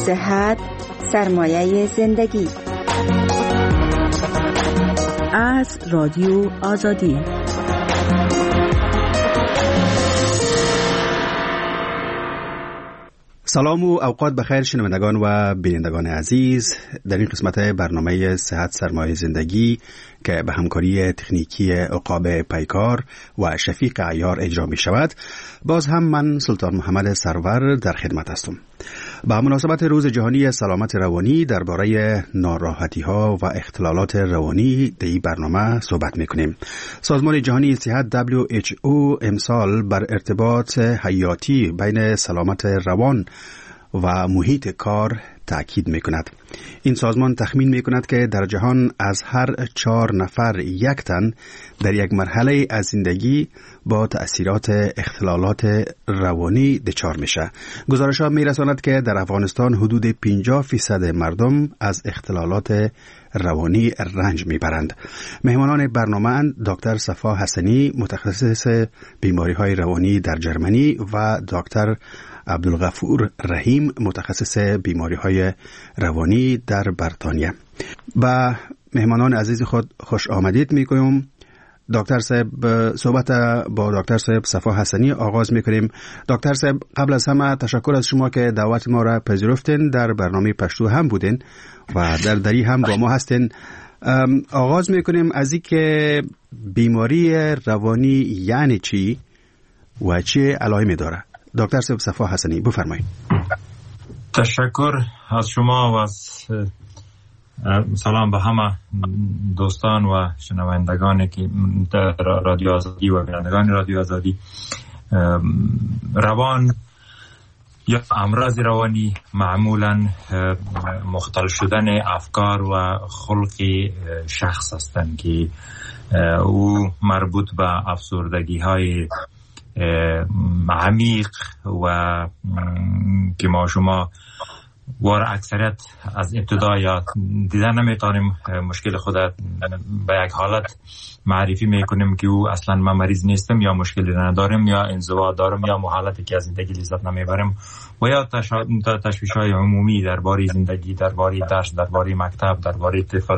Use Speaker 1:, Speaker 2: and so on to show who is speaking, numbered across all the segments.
Speaker 1: صحت سرمایه زندگی.
Speaker 2: از رادیو آزادی.
Speaker 3: سلام و اوقات بخیر شنوندگان و بینندگان عزیز. در این قسمت برنامه صحت سرمایه زندگی که به همکاری تکنیکی عقاب پیکار و شفیق عیار اجرا می شود، باز هم من سلطان محمد سرور در خدمت هستم. با مناسبت روز جهانی سلامت روانی درباره ناراحتی ها و اختلالات روانی در این برنامه صحبت میکنیم. سازمان جهانی صحت WHO امسال بر ارتباط حیاتی بین سلامت روان و محیط کار تأکید میکند. این سازمان تخمین میکند که در جهان از هر 4 نفر 1 تن در یک مرحله از زندگی با تأثیرات اختلالات روانی دچار میشه. گزارش ها میرساند که در افغانستان حدود 50% مردم از اختلالات روانی رنج میبرند. مهمانان برنامه دکتر صفا حسنی، متخصص بیماری های روانی در جرمنی، و دکتر عبدالغفور رحیم، متخصص بیماری های روانی در بریتانیا. با مهمانان عزیز خود خوش آمدید میگویم. دکتر صاحب، صحبت با دکتر صاحب صفا حسنی آغاز میکنیم. دکتر صاحب، قبل از همه تشکر از شما که دعوت ما را پذیرفتین، در برنامه پشتو هم بودین و در دری هم با ما هستین. آغاز میکنیم از این که بیماری روانی یعنی چی و چه علائمی داره. دکتر صاحب صفا حسنی بفرمایید.
Speaker 4: تشکر از شما و سلام به همه دوستان و شنوندگانی که در رادیو آزادی و بینندگان رادیو آزادی. روان یا امراض روانی معمولا مختل شدن افکار و خلق شخص هستند که او مربوط به افسردگی های عمیق و که ما شما وار اکثریت از ابتدا یا دیدن نمیتونیم مشکل خود به یک حالت معرفی میکنیم که او اصلا من مریض نیستم یا مشکلی ندارم یا انزوا دارم یا حالتی که از زندگی لذت نمیبرم و یا تشویش های عمومی درباره زندگی، درباره درس، درباره مکتب، درباره طفل،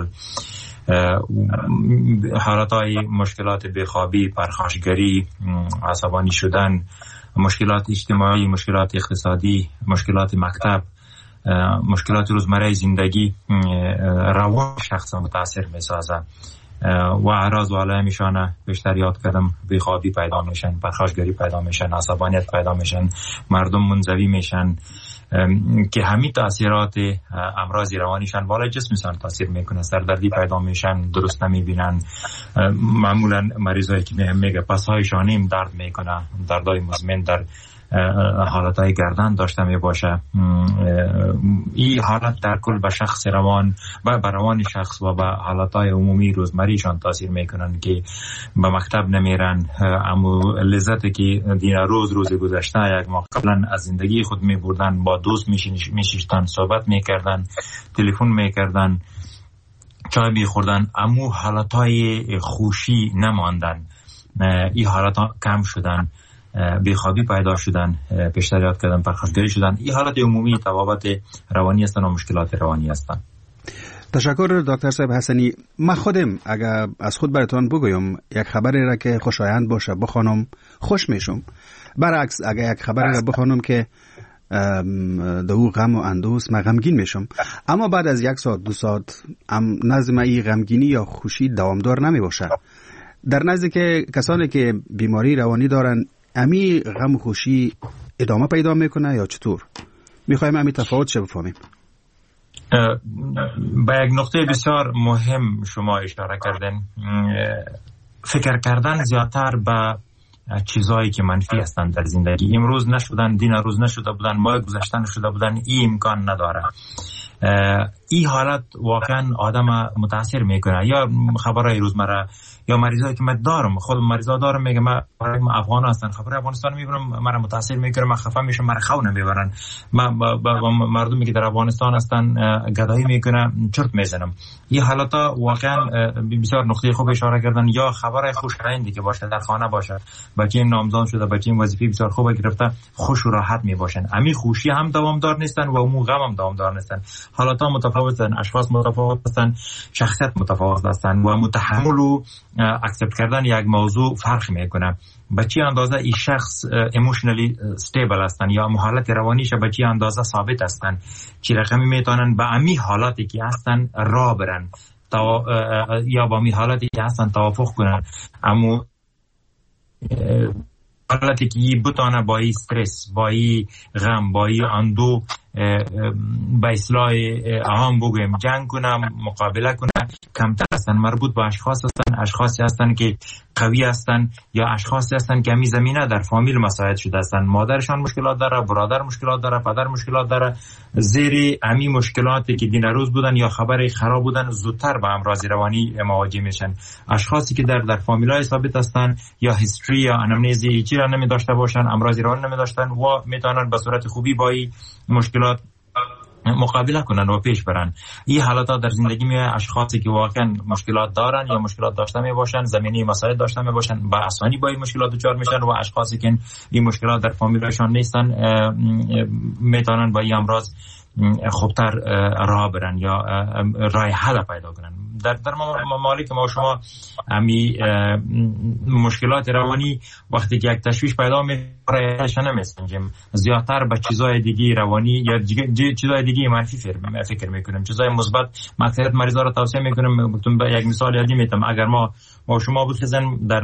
Speaker 4: حالتهای مشکلات بخوابی، پرخاشگری، عصبانی شدن، مشکلات اجتماعی، مشکلات اقتصادی، مشکلات مکتب، مشکلات روزمره زندگی روان شخص متاثر میسازه و اعراض و علائمشان بیشتر یاد کردم. بخوابی پیدا میشن، پرخاشگری پیدا میشن، عصبانیت پیدا میشن، مردم منزوی میشن که همین تاثیرات امراض روانیشان بالای جسمشان تاثیر میکنه. سردردی پیدا میشن، درست نمیبینن. معمولا مریضایی که میگه پسهایشان هم درد میکنه، دردای مزمن در حالتهای گردن داشته می باشه. این حالت در کل به شخص روان و به روان شخص و به حالتهای عمومی روزمریشان تاثیر میکنن که به مکتب نمیرن. اما لذتی که دینا روز گذشته یک ما قبلا از زندگی خود می بردن، با دوست میشیشتن، صحبت میکردن، تلفن میکردن، چای میخوردن، اما حالتهای خوشی نماندن. این حالتها کم شدن، بیخوابی پیدا شدن، بیشتر یاد کردن، پرخاشگری شدن. این حالت عمومی توابط روانی هستن و مشکلات روانی هستن.
Speaker 3: تشکر دکتر صاحب حسنی. من خودم اگر از خود براتون بگویم یک خبری را که خوشایند باشه بخوانم خوش میشم. برعکس اگر یک خبری را بخوانم که دو غم و اندوس من غمگین میشم. اما بعد از 1 ساعت 2 ساعت نزد من این غمگینی یا خوشی دوامدار نمی باشه. در نزد که کسانی که بیماری روانی دارن امی غم و خوشی ادامه پیدا میکنه یا چطور؟ میخوایم امی تفاوت چه بفهمیم.
Speaker 4: به یک نقطه بسیار مهم شما اشاره کردن. فکر کردن زیادتر به چیزایی که منفی هستند در زندگی. امروز نشدن، دین روز نشده بودن، ماه گذشته نشده بودن، این امکان نداره. این حالت واقعا آدم متاثر میکنه. یا خبرهای روزمره یا مریضایی که من دارم، خود مریضا دارم، میگه من افغان هستن، خبر افغانستان میبینم من متاثر میکنه، من خفه میشم، من خونه میبرن، من مردمی که در افغانستان هستن گدایی میکنه، چرت میزنم. این حالتا واقعا بسیار نقطه خوب اشاره کردن. یا خبر خوشایندی که باشه، در خانه باشه، بچه نامزاد شده، بچه وظیفه بسیار خوب گرفته، خوش و راحت میباشن. امی خوشی هم دوامدار نیستن و مو غم هم دوامدار نیستن. حالتا متفاوتن، اشخاص متفاوت هستن، شخصیت متفاوت هستن و متحمل و اکسپت کردن یک موضوع فرق میکنه. به چه اندازه این شخص ایموشنالی استیبل هستن یا حالت روانیش به چه اندازه ثابت هستن، چه رقمی میتونن به امی حالاتی که هستن راه برن یا با امی حالاتی که هستن توافق کنن. اما حالتی که بتانه با این استرس، با این غم، با این اندو به اصلاح عام بگویم جنگ کنه، مقابله کنه، کمتر هستن. مربوط به اشخاص هستن، اشخاصی هستن که قوی هستن یا اشخاصی هستن که همی زمینه در فامیل مساعد شده هستن. مادرشان مشکلات داره، برادر مشکلات داره، پدر مشکلات داره. زیر امی مشکلاتی که دین روز بودن یا خبر خراب بودن زودتر به امراض روانی مواجه میشن. اشخاصی که در فامیلای ثابت هستن یا هیستوری یا انامنزی هیچی را نمی داشته باشن، امراض روانی نمی داشتن و میتونن به صورت خوبی با مشکلات مقابله کنن و پیش برن. این حالات در زندگی می اشخاصی که واقعا مشکلات دارن یا مشکلات داشته می باشن، زمینی مسائل داشته می باشن، با آسانی با این مشکلات دچار میشن و اشخاصی که این مشکلات در فامیلشان نیستن میتونن با این امراض خوبتر راه برن یا راه حل پیدا کنن. در ممالک ما شما امی مشکلات روانی وقتی که یک تشویش پیدا میکنه نمیسنجیم، زیادتر به چیزای دیگه روانی یا چیزای دیگه منفی فکر میکنیم، چیزای مثبت. اکثریت مریضا رو توصیه میکنم، بهتون به یک مثال یادی میتم. اگر ما شما بخزن در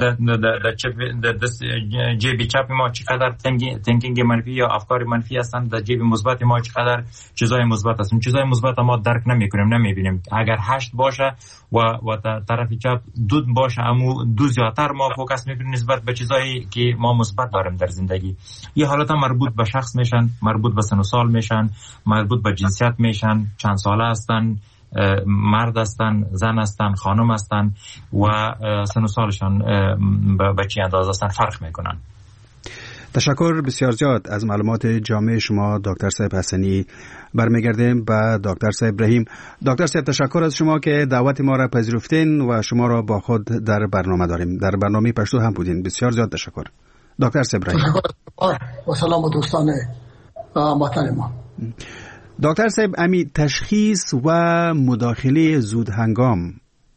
Speaker 4: دست جیب چپ ما چقدر تینکینگ منفی یا افکار منفی هستن، در جیب مثبت ما چقدر چیزای مثبت هستن. چیزای مثبت ما درک نمیکنیم، نمیبینیم. اگر 8 باشه و طرف چپ 2 باشه، اما 2 زیادتر ما فوکس میکنیم نسبت به چیزایی که ما مثبت داریم در زندگی. این حالات مربوط به شخص میشن، مربوط به سن و سال میشن، مربوط به جنسیت میشن، چند ساله هستن، مرد هستن، زن هستن، خانم هستن و سن و سالشان به چه اندازه هستن فرق میکنن.
Speaker 3: تشکر بسیار زیاد از معلومات جامع شما دکتر صاحب حسنی. برمیگردیم به دکتر صاحب ابراهیم. دکتر صاحب تشکر از شما که دعوت ما را پذیرفتین و شما را با خود در برنامه داریم. در برنامه پشتو هم بودین. بسیار زیاد تشکر دکتر صاحب ابراهیم.
Speaker 5: و سلام دوستان محترم.
Speaker 3: دکتر صاحب، امی تشخیص و مداخله زود هنگام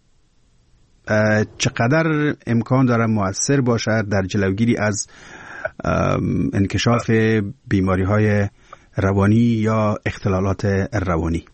Speaker 3: چقدر امکان داره مؤثر باشد در جلوگیری از انکشاف بیماری‌های روانی یا اختلالات روانی؟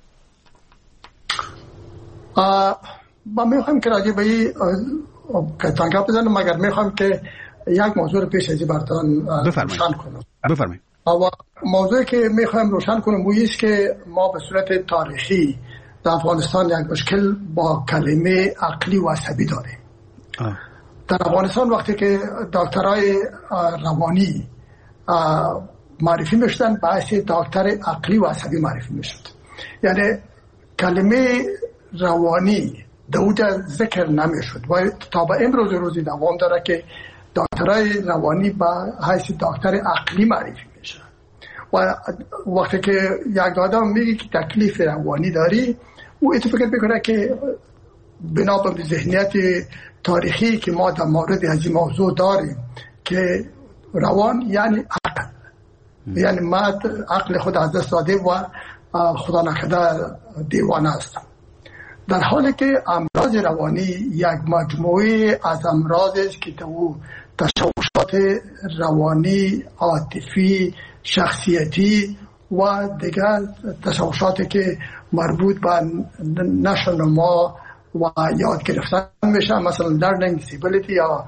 Speaker 5: ما میخوایم که راجع به این تنگا بزنم، مگر میخوایم که یک موضوع رو پیش از براتون روشن کنم.
Speaker 3: بفرمایید.
Speaker 5: موضوعی که میخوایم روشن کنم و است که ما به صورت تاریخی در افغانستان یک مشکل با کلمه عقلی و عصبی داریم. در افغانستان وقتی که دکترای روانی معرفی میشدن، بحث دکتر عقلی و عصبی معرفی میشد. یعنی کلمه روانی دوجا ذکر نمیشد و تا به امروز روزی دوام داره که دکترای روانی با حیث دکتر عقلی معرفی میشه. و وقتی که یک آدم میگه که تکلیف روانی داری، او اتفاق میکنه که بنا به ذهنیت تاریخی که ما در مورد از این موضوع داریم که روان یعنی عقل، یعنی مرد عقل خود از دست داده و خدا نکرده دیوانه است. در حالی که امراض روانی یک مجموعه از امراض است که تو تشوشات روانی، عاطفی، شخصیتی و دیگر تشوشاتی که مربوط به نشو نما و یاد گرفتن میشه، مثلا لرنینگ دیسیبیلیتی یا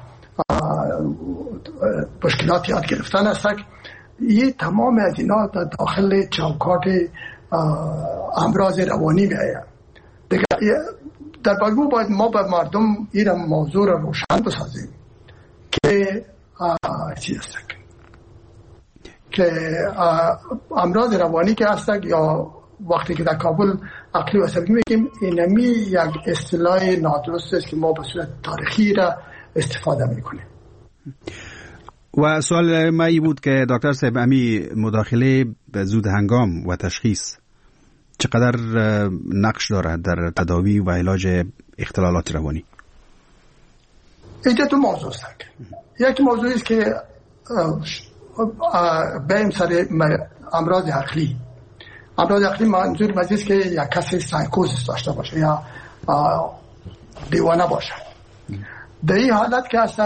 Speaker 5: مشکلات یاد گرفتن است. این تمام از اینا در داخل چوکات امراض روانی میآید. در واقع باید ما به مردم این موضوع را روشن بسازیم که چی است که امراض روانی که هست یا وقتی که در کابل عقلی و عصبی میگیم. اینمی یک اصطلاح نادرست است که ما به صورت تاریخی را استفاده میکنیم.
Speaker 3: و سوال ما ای بود که دکتر صاحب امی مداخله به زود هنگام و تشخیص چقدر نقش دارد در تداوی و علاج اختلالات روانی؟
Speaker 5: اینجا دو موضوع است. یک موضوع است که بریم سر امراض عقلی. امراض عقلی منظور است که یک کسی سایکوزیس داشته باشه یا دیوانه باشه. در این حالت که هست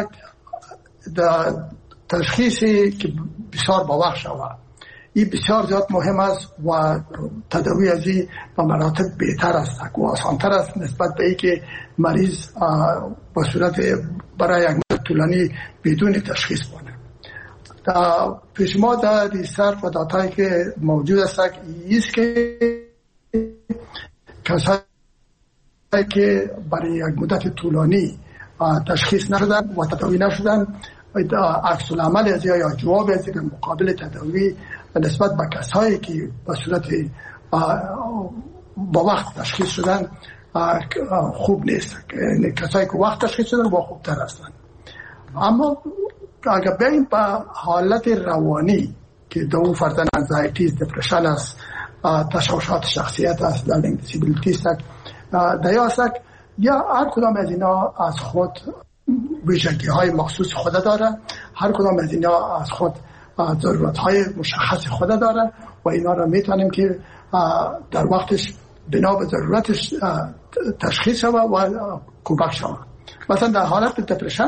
Speaker 5: تشخیصی که بسیار باوقت شود، این بسیار زیاد مهم است و تداوی از این به مراتب بهتر است و آسانتر است نسبت به ای که مریض به صورت برای یک مدت طولانی بدون تشخیص بانه. پیش ما در ریسرچ و داتایی که موجود است ایست که کسایی که برای یک مدت طولانی تشخیص نشدن و تداوی نشدن، عکس العمل از یا جواب از که مقابل تداوی نسبت به کسایی که به صورت با وقت تشخیص شدن خوب نیست. کسایی که وقت تشخیص شدن با خوبتر هستند. اما اگر بریم به حالت روانی که دو فرزن انزایتیز، دپرشن است، تشوشات شخصیت است، لرنینگ دیسیبیلیتی است، دیا است، یا هر کدام از اینا از خود ویژگی های مخصوص خود داره، هر کدام از اینا از خود ضرورت های مشخص خود داره و اینا را میتونیم که در وقتش بنا به ضرورتش تشخیص شود و کمک شود. مثلا در حالت دپرشن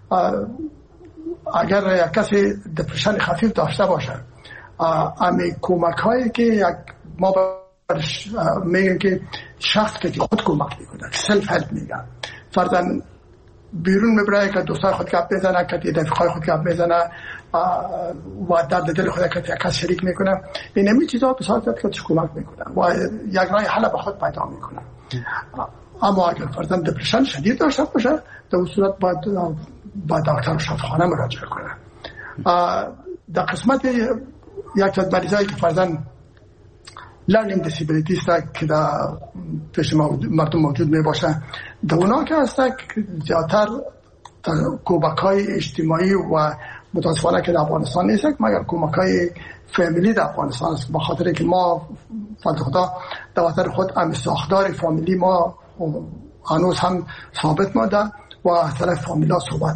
Speaker 5: اگر یک کسی دپرشن خفیف داشته باشه، امی کمک هایی که ما میگن که شخص که خود کمک میکنه، سلف هلپ میگن، فرضاً بیرون میبره که دوستای خود گپ بزنه، که رفیقای خود گپ بزنه و درد دل خود که کس شریک میکنه، این همین چیزا بسیار زیاد که کمک میکنه و یک راه حل به خود پیدا میکنه. اما اگر فرضاً دپرشن شدید داشته باشه، در اون صورت باید با دکتر شفاخانه مراجعه کنه. در قسمت یک تا مریضایی که فرضاً لرنینگ دیسیبیلیتی است که در پیش مردم موجود می باشه، در اونا که هست که زیادتر کمک‌های اجتماعی و متاسفانه که در افغانستان نیست، مگر کمک‌های فامیلی در افغانستان است، بخاطر که ما فضل خدا در وطن خود هم ساختار فامیلی ما هنوز هم ثابت مانده و از طرف فامیلا صحبت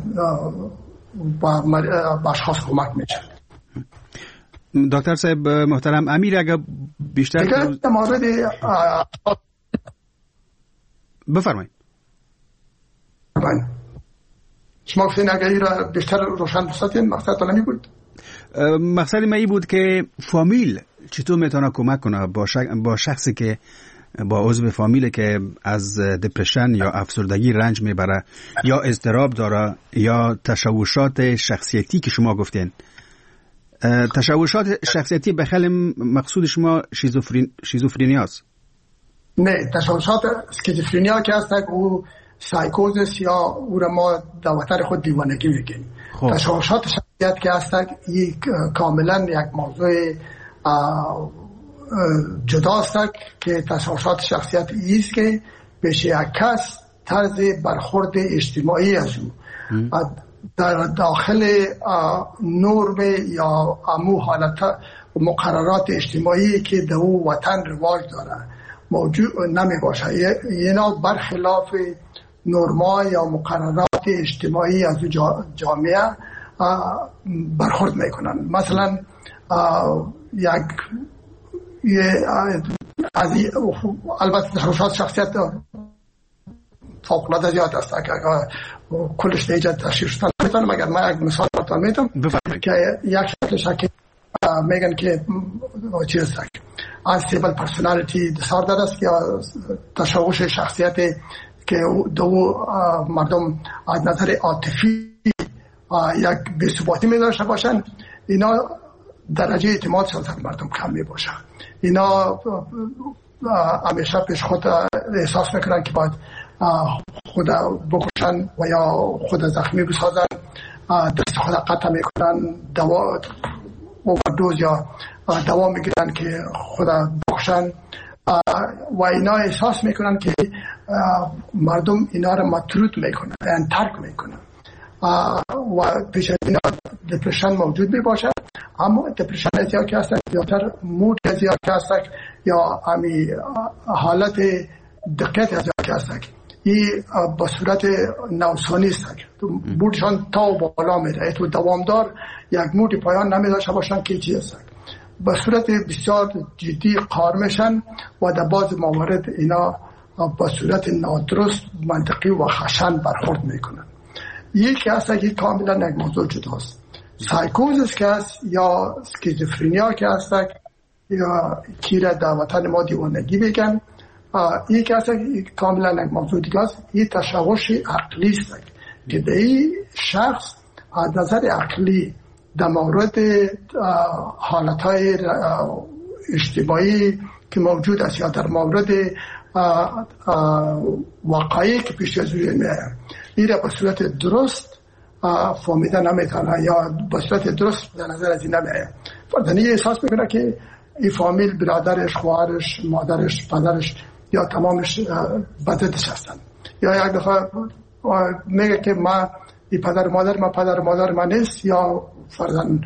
Speaker 5: و اشخاص کمک میشه.
Speaker 3: دکتر صاحب محترم، امیر اگر بیشتر
Speaker 5: در مورد
Speaker 3: بفرمایید.
Speaker 5: شما گفتین اگر این را بیشتر روشن بسازین، مقصد نمی بود؟
Speaker 3: مقصد من بود که فامیل چطور میتونه کمک کنه با شخصی که با عضو فامیل که از دپرشن یا افسردگی رنج میبره یا اضطراب داره یا تشوشات شخصیتی که شما گفتین. تشوشات شخصیتی به خیلی مقصود شما شیزوفرینیا است؟
Speaker 5: نه، تشوشات اسکیزوفرینیا که هست او سایکوزیس یا او را ما در وطن خود دیوانگی میگیم. تشوشات شخصیت که هست یک کاملا یک موضوع جدا است که تشوشات شخصیت ایست که پیش یک کس طرز برخورد اجتماعی از او در داخل نرم یا امو حالت مقررات اجتماعی که در او وطن رواج داره موجود نمی باشه. اینا برخلاف نرما یا مقررات اجتماعی از جامعه برخورد میکنن. مثلا البته تشوشات شخصیت فوق‌العاده زیاد است، کلش ایجاد تشخیص شدن میتونم. مگر من یک مثال براتون میدم که یک شکلش که میگن که چی است، unstable personality disorder است یا تشوش شخصیت که دو مردم از نظر عاطفی یک بی‌ثباتی می‌داشته باشن. اینا درجه اعتماد سیاست مردم کم میباشه. اینا همیشه پیش خود احساس میکنن که باید خود بکشن و یا خود زخمی بسازن، دست خود قطع میکنن، دوا اووردوز یا دوا میگیرن که خود بکشن و اینا احساس میکنن که مردم اینا رو مطرود میکنن، یعنی ترک میکنن و پیش از اینا دپرشن موجود می باشد. اما دپرشن از یا که هستن زیادتر مود از یا که هستن یا همی حالت دقت از یا که هستن، این به صورت نوسانی است. مودشان تا و بالا میره، تو دوامدار یک مود پایان نمیداشته باشن که چی هستن، به صورت بسیار جدی قار میشن و در بعض موارد اینا به صورت نادرست منطقی و خشن برخورد میکنن. یکی هست که کاملا یک موضوع جداست. سایکوزیس که هست یا اسکیزوفرنیا که هست یا کیره در وطن ما دیوانگی بگن، یکی هست کاملا یک موضوع دیگه است. این تشوش عقلی است که در این شخص از نظر عقلی در مورد حالتهای اجتماعی که موجود است یا در مورد واقعی که پیش از روی میاد این را به صورت درست فهمیده نمیتونه یا به صورت درست در نظر از این نمیاد. فردنی احساس میکنه که این فامیل برادرش، خواهرش، مادرش، پدرش یا تمامش بددش هستن، یا یک دفعه میگه که ما این پدر مادر من نیست، یا فرزن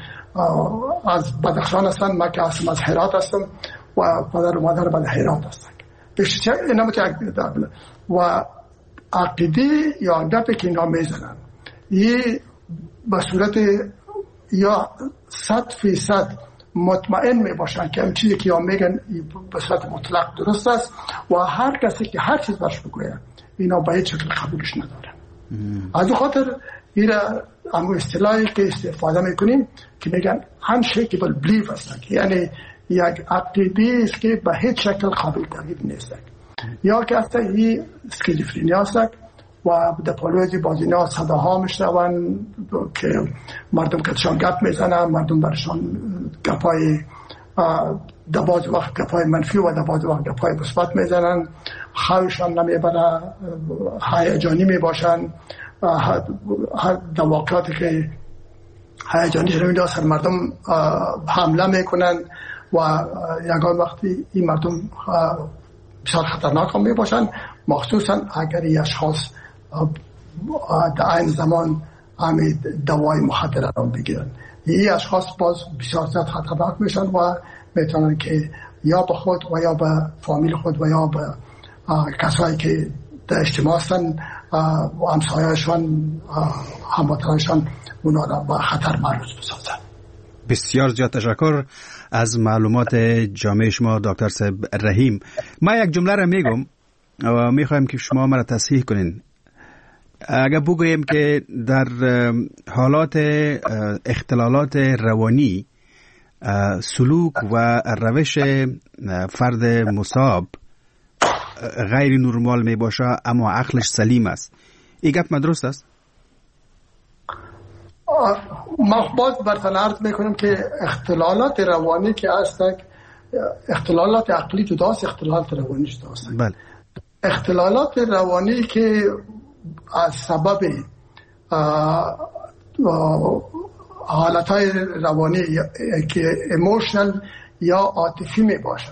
Speaker 5: از بدخشان هستن، من که اصلا از هرات هستم و پدر و مادر من هرات هستن. بشه اینا متعقیده و عقیده یا گپی که اینا میزنن یه به صورت یا 100% مطمئن میباشن که این چیزی که یا میگن به صورت مطلق درست است و هر کسی که هر چیز برش بگوید اینا به هیچ شکل قبولش ندارن. از این خاطر این امو اصطلاحی که استفاده میکنیم که میگن unshakable belief است، یعنی یک عقیده است که به هیچ شکل قابل تغییر نیست. یا که اصلا این اسکیزوفرنیا است و در پالویزی باز اینا صداها میشنون که مردم کتشان گپ میزنن، مردم برشان گپای در باز وقت گپای منفی و در باز وقت گپای مثبت میزنن، خوششان نمیبره، هیجانی میباشن، در واقعاتی که هیجانی شده میده اصلا مردم حمله میکنن و یکان وقتی این مردم بسیار خطرناک هم میباشن، مخصوصا اگر این اشخاص در این زمان همین دوای مخدر را بگیرن. این اشخاص باز بسیار زیاد خطرناک میشن و میتونن که یا به خود و یا به فامیل خود و یا به کسایی که در اجتماع هستن و همسایه‌شان، هموطنانشان اونا را به خطر معرض بسازن.
Speaker 3: بسیار زیاد تشکر از معلومات جامع شما دکتر صاحب رحیم. ما یک جمله را میگم و میخوایم که شما مرا تصحیح کنین. اگر بگوییم که در حالات اختلالات روانی سلوک و روش فرد مصاب غیر نرمال می باشه اما عقلش سلیم است، این گپ درست است؟
Speaker 5: ما باز برتن عرض میکنم که اختلالات روانی که هستند، اختلالات عقلی جداست، اختلالات روانی جداست.
Speaker 3: بله.
Speaker 5: اختلالات روانی که از سبب حالتهای روانی که ایموشنال یا عاطفی می باشه،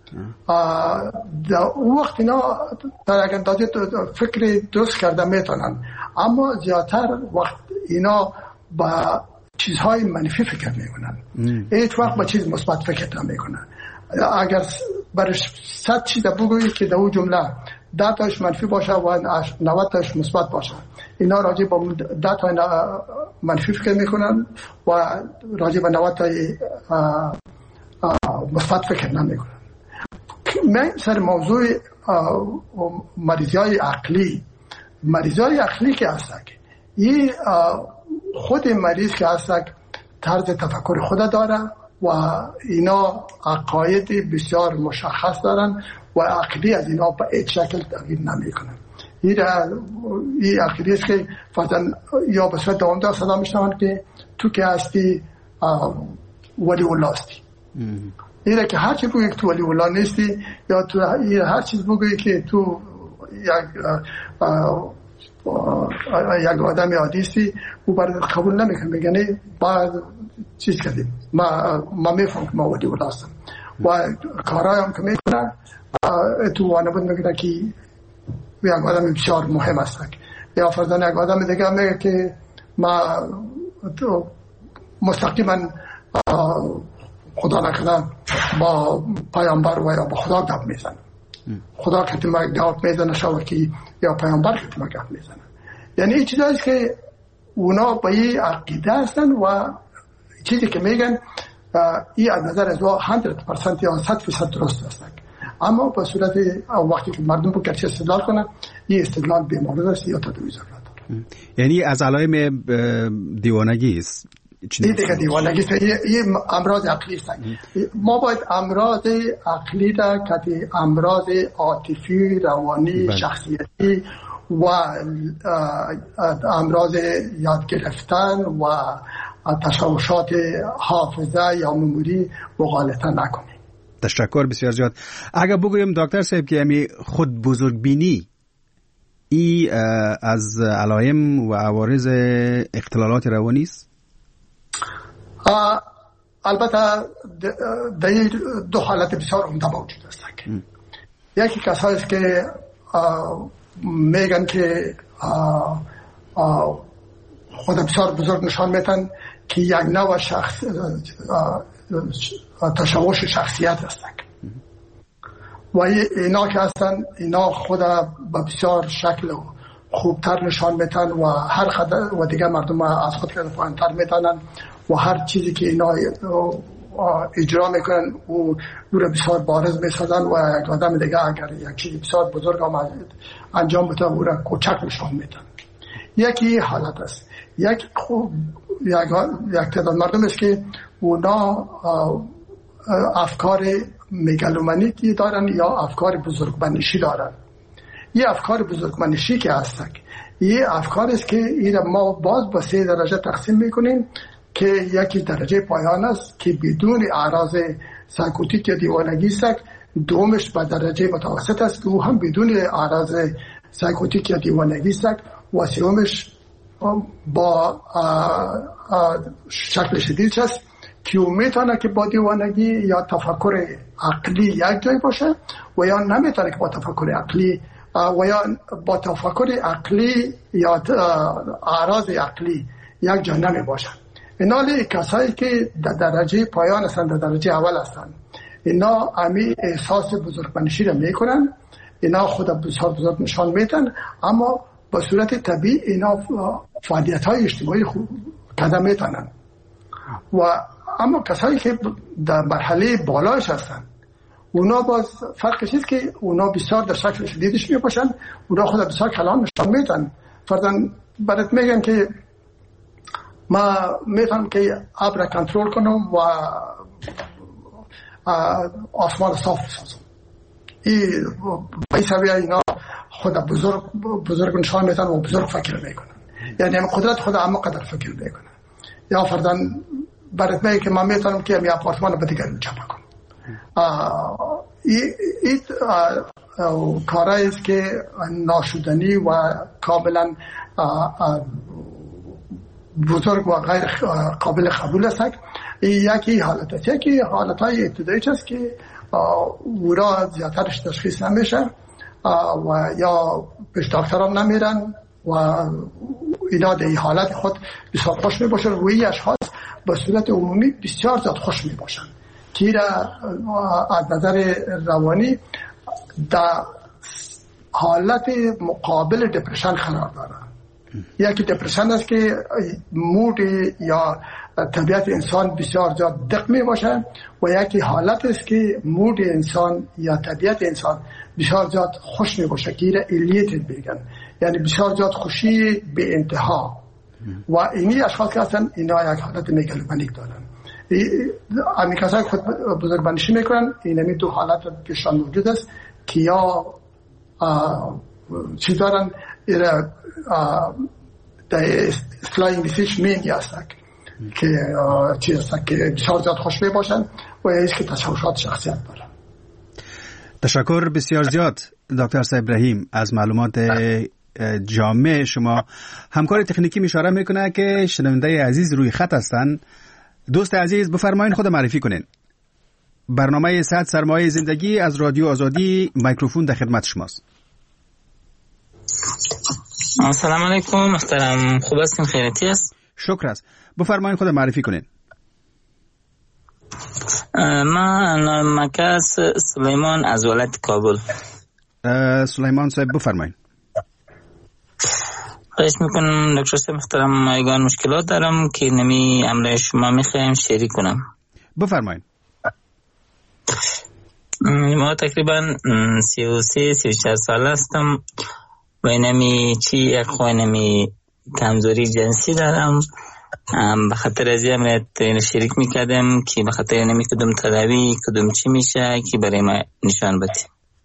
Speaker 5: در اون وقت اینا در اندازه فکر درست کرده میتونن، اما زیادتر وقت اینا با چیزهای منفی فکر میکنن، هیچ وقت با چیز مثبت فکر نمیکنن. اگر برش 100 چیز بگویی که در اون جمله 10 تاش منفی باشه و 90 تاش مثبت باشه، اینا راجع به 10 تا منفی فکر میکنن و راجع به 90 تای مثبت فکر نمیکنن. من سر موضوع مریضای عقلی که هستن، این خود مریض که هستن طرز تفکر خود داره و اینا عقاید بسیار مشخص دارن و عقیده از اینا به هیچ شکل تغییر نمیکنن. این عقیده است که فرضاً یا به صورت دوامدار صدا میشنون که تو که هستی ولی الله هستی، اینه که هر چی بگویی که تو ولی الله نیستی، یا تو هر چیز بگویی که تو یک آدم عادی هستی، او برای قبول نمیکنه، میگه بعد چیز کردیم ما میفهم که ما ولی الله هستم و کارهای هم که میکنه تو وانبود میگه که یک آدم بسیار مهم است. یا فرضاً یک آدم دیگه میگه که ما مستقیما خدا نکنه با پیامبر و یا با خدا گپ میزنه. خدا که ما گپ میزنه شاوکی یا پیامبر که ما گپ میزنه. یعنی این چیزایی که اونا با این عقیده هستن و چیزی که میگن این از نظر از 100% یا 100% درست هستن. اما به صورت وقتی که مردم با کسی استدلال کنن این استدلال بی‌مورد است یا تدویز داره.
Speaker 3: یعنی از علائم دیوانگی است.
Speaker 5: این دیگه دیوانگی است. این امراض عقلی است. ما باید امراض عقلی را که امراض عاطفی، روانی، شخصیتی و امراض یاد گرفتن و تشوشات حافظه یا مموری مغالطه نکنیم.
Speaker 3: تشکر بسیار زیاد. اگر بگویم دکتر صاحب که همی خود بزرگبینی ای از علائم و عوارض اختلالات روانی است؟
Speaker 5: البته در دو حالت بسیار عمده موجود است. یکی کسایی است که میگن که خود بسیار بزرگ نشان میتن که یک نوع تشوش شخصیت هستند و اینا که هستن اینا خود به بسیار شکل خوبتر نشان میتن و هر خدا و دیگه مردم از خود که پایینتر میتونن و هر چیزی که اینا اجرا میکنن او رو بسیار بارز میسازن و یک آدم دیگه اگر یک چیزی بسیار بزرگ انجام بده او را کوچک نشان میدن. یکی حالت است. یک تعداد مردم است که اونا افکار میگالومانیکی دارن یا افکار بزرگمنشی دارن. یه افکار بزرگمنشی که هست یه افکار است که این ما باز با 3 درجه تقسیم میکنیم که یکی درجه پایان است که بدون اعراض سایکوتیک یا دیوانگی است. دومش به درجه متوسط است که او هم بدون اعراض سایکوتیک یا دیوانگی است و سومش با شکل شدید است که میتونه که با دیوانگی یا تفکر عقلی یک جای باشه و یا نمیتونه که با تفکر عقلی و یا با تفکر عقلی یا اعراض عقلی یک جای نمی باشن. اینا کسایی که در درجه پایان هستند، در درجه اول هستند، اینا همی احساس بزرگمنشی را میکنن، اینا خود بسیار بزرگ نشان میدن، اما با صورت طبیعی اینا فعالیت های اجتماعی قدم میتونن. و اما کسایی که در مرحله بالایش هستن اونا باز فرقش است که اونا بسیار در شکل شدیدش میباشن، اونا خود بسیار کلان نشان میدن. فرضاً برات میگن که ما میتونم که ابر کنترل کنم و آسمان صاف بسازم. این سویه اینا خود بزرگ نشان میدن و بزرگ فکر میکنن، یعنی هم قدرت خود اما قدر فکر میکنن. یا فرضاً برات میگه که من میتونم که می آپارتمان به دیگران چپا کنم. این کارایی است که ناشدنی و کاملا بزرگ و غیر قابل قبول است. یکی حالت است. یکی حالتهای ابتدایی است که او را زیادترش تشخیص نمیشه و یا پیش دکتران نمیرن و اینا در این حالت خود بسیار خوش میباشن و این اشخاص به صورت عمومی بسیار زیاد خوش میباشن که از نظر روانی در حالت مقابل دپرشن قرار دارن. یکی دپرشن است که مود یا طبیعت انسان بسیار زیاد دق می باشه و یکی حالت است که مود انسان یا طبیعت انسان بسیار زیاد خوش می باشه که ایره الیتد بگن، یعنی بسیار زیاد خوشی به انتها. و اینی اشخاص که هستن اینا یک حالت میگالومانیک دارن. همین کسایی خود بزرگمنشی میکنن، اینمی دو حالت پیشان موجود است که یا چی دارن ایره در اصطلاح انگلیسیش میگی هستن که چی هستن که بسیار زیاد خوش باشن و ایست که تشوشات شخصیت دارن.
Speaker 3: تشکر بسیار زیاد دکتر صاحب رحیم از معلومات جامع شما. همکار تکنیکی اشاره میکنه که شنونده عزیز روی خط هستن. دوست عزیز بفرمایید خود معرفی کنین. برنامه صحت سرمایه زندگی از رادیو آزادی، میکروفون در خدمت شماست.
Speaker 6: سلام علیکم محترم، خوب هستین؟ خیریتی است؟
Speaker 3: شکر است. بفرمایید خود معرفی کنین.
Speaker 6: من مکس سلیمان از ولایت کابل.
Speaker 3: سلیمان صاحب بفرمایید.
Speaker 6: خواهش میکنم دکتر صاحب محترم، مایگان مشکلات دارم که نمی امر شما میخوایم شریک کنم.
Speaker 3: بفرمایید.
Speaker 6: ما تقریبا 33-34 سال هستم و یک کمزوری جنسی دارم. به خاطر از این شریک میکردم که به خاطر نمی کدوم تداوی کدوم چی میشه که برای ما نشان بدید.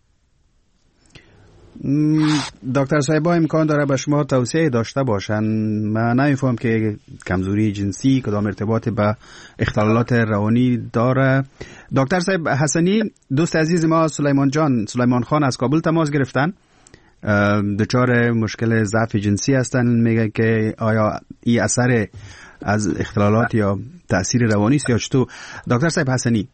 Speaker 3: دکتر صاحب امکان داره به شما توصیه داشته باشن؟ من نمیفهم که کمزوری جنسی کدام ارتباط به اختلالات روانی داره. دکتر صاحب حسنی، دوست عزیز ما سلیمان خان از کابل تماس گرفتن، دچار مشکل ضعف جنسی هستن. میگه که آیا این اثر از اختلالات یا تأثیر روانی است یا چطور؟ دکتر صاحب حسنی.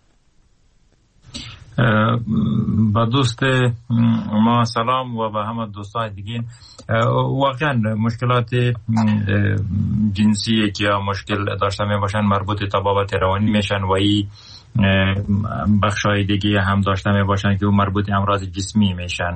Speaker 4: با دوست ما سلام و با همه دوستان دیگه. واقعا مشکلات جنسی که مشکل داشته می باشن مربوط تبابت روانی میشن و این بخشای دیگه هم داشته می باشن که مربوط امراض جسمی میشن.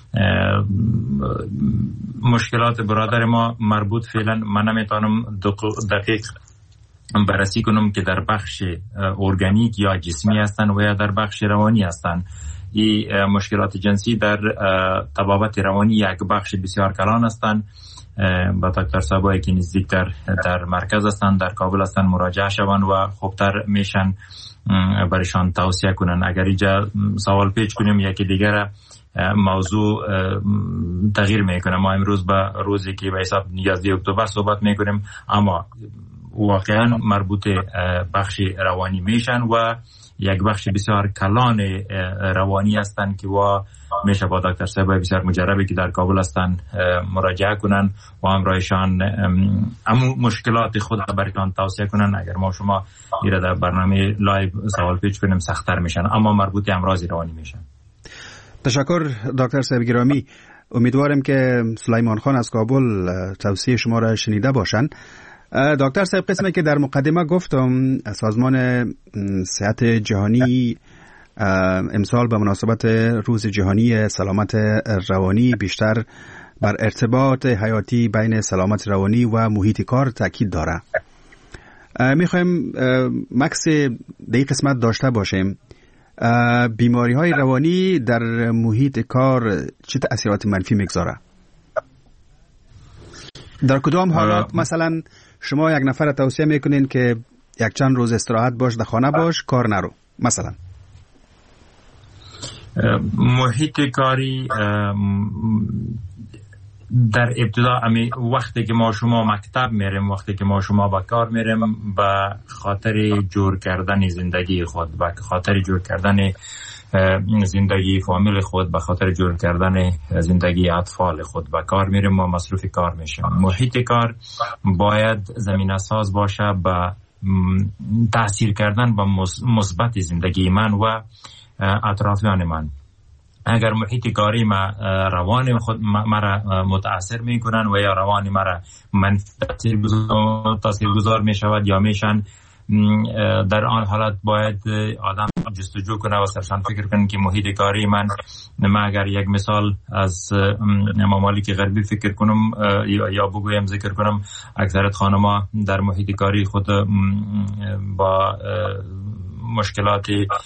Speaker 4: مشکلات برادر ما مربوط فعلا من نمیتونم دقیق بررسی کنم که در بخش ارگانیک یا جسمی هستن و یا در بخش روانی هستن. این مشکلات جنسی در طبابت روانی یک بخش بسیار کلان هستن. با دکتر صاحبایی که نزدیک در مرکز هستن، در کابل هستن، مراجعه شون و خوبتر میشن برایشان توصیه کنن. اگر اینجا سوال پیچ کنیم یکی دیگر موضوع تغییر میکنه. ما امروز به روزی که به حساب 11 اکتبر صحبت میکنیم، اما واقعا مربوط بخش روانی میشن و یک بخش بسیار کلان روانی هستن که و میشه با دکتر صاحب بسیار مجربی که در کابل هستن مراجعه کنن و همراهشان امو مشکلات خود برایشان توصیه کنن. اگر ما شما ایره در برنامه لایو سوال پیچ کنیم سخت‌تر میشن، اما مربوط امراض روانی میشن.
Speaker 3: تشکر دکتر صاحب گرامی. امیدوارم که سلیمان خان از کابل توصیه شما را شنیده باشن. دکتر صاحب، قسمی که در مقدمه گفتم، سازمان صحت جهانی امسال به مناسبت روز جهانی سلامت روانی بیشتر بر ارتباط حیاتی بین سلامت روانی و محیط کار تاکید داره. میخوایم مکس در قسمت داشته باشیم. بیماری های روانی در محیط کار چه تأثیرات منفی میگذاره؟ در کدام حالات مثلا شما یک نفر توصیه میکنین که یک چند روز استراحت باش، در خانه باش، کار نرو مثلا؟
Speaker 4: محیط کاری در ابتدا وقتی که ما شما مکتب میریم، وقتی که ما شما به کار میریم، به خاطر جور کردن زندگی خود، به خاطر جور کردن زندگی فامیل خود، به خاطر جور کردن زندگی اطفال خود به کار میریم و مصروف کار میشیم. محیط کار باید زمینه ساز باشه به تأثیر کردن به مثبت زندگی من و اطرافیان من. اگر محیط کاری ما روان خود مرا متاثر میکنن و یا روان مرا منفی تاثیرگذار میشود یا میشن، در آن حالت باید آدم جستجو کنه و سرشان فکر کنه که محیط کاری من اگر یک مثال از ممالک غربی فکر کنم یا بگویم ذکر کنم، اکثرت خانم‌ها در محیط کاری خود با مشکلات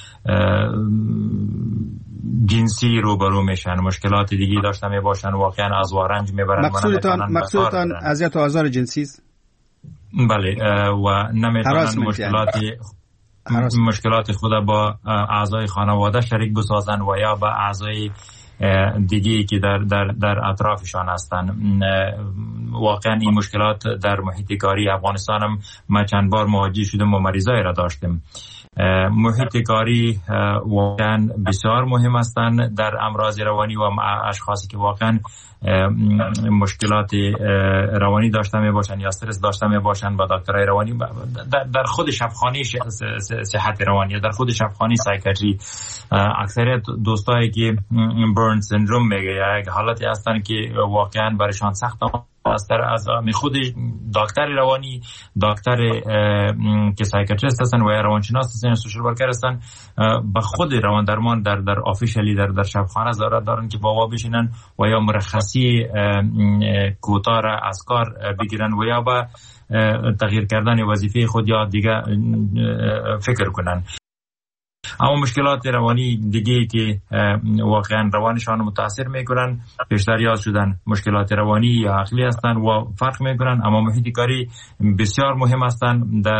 Speaker 4: جنسی روبرو میشن، مشکلات دیگه داشته میباشن، واقعا از وارنج میبرن.
Speaker 3: مقصودتان اذیت و آزار جنسی است؟
Speaker 4: بله، و نمیتونن مشکلات خود با اعضای خانواده شریک بسازن و یا با اعضای دیگه که در اطرافشان هستن. واقعا این مشکلات در محیط کاری افغانستان هم ما چند بار مواجه شدیم و مریضای را داشتیم. محیط کاری واقعا بسیار مهم هستند در امراض روانی و اشخاصی که واقعا مشکلات روانی داشته می باشند یا استرس داشته می باشند با دکترای روانی در خود شفاخانه صحت روانی، در خود شفاخانه سایکیاتری اکثریت دوستایی که برن سندروم میگه یک حالتی هستن که واقعا برایشان سخت از خود دکتر روانی، دکتر که سایکیاتریست هستن و روانشناس هستن، سوشال ورکر هستن، به خود روان درمان در آفیشلی در شبخانه دارن که بابا بشینن و یا مرخصی کوتاه را از کار بگیرن و یا با تغییر کردن وظیفه خود یا دیگه فکر کنن. اما مشکلات روانی دیگه که واقعا روانشان متاثر میکنن پیشتر یاد شدن مشکلات روانی یا عقلی هستن و فرق میکنن، اما محیط کاری بسیار مهم هستن در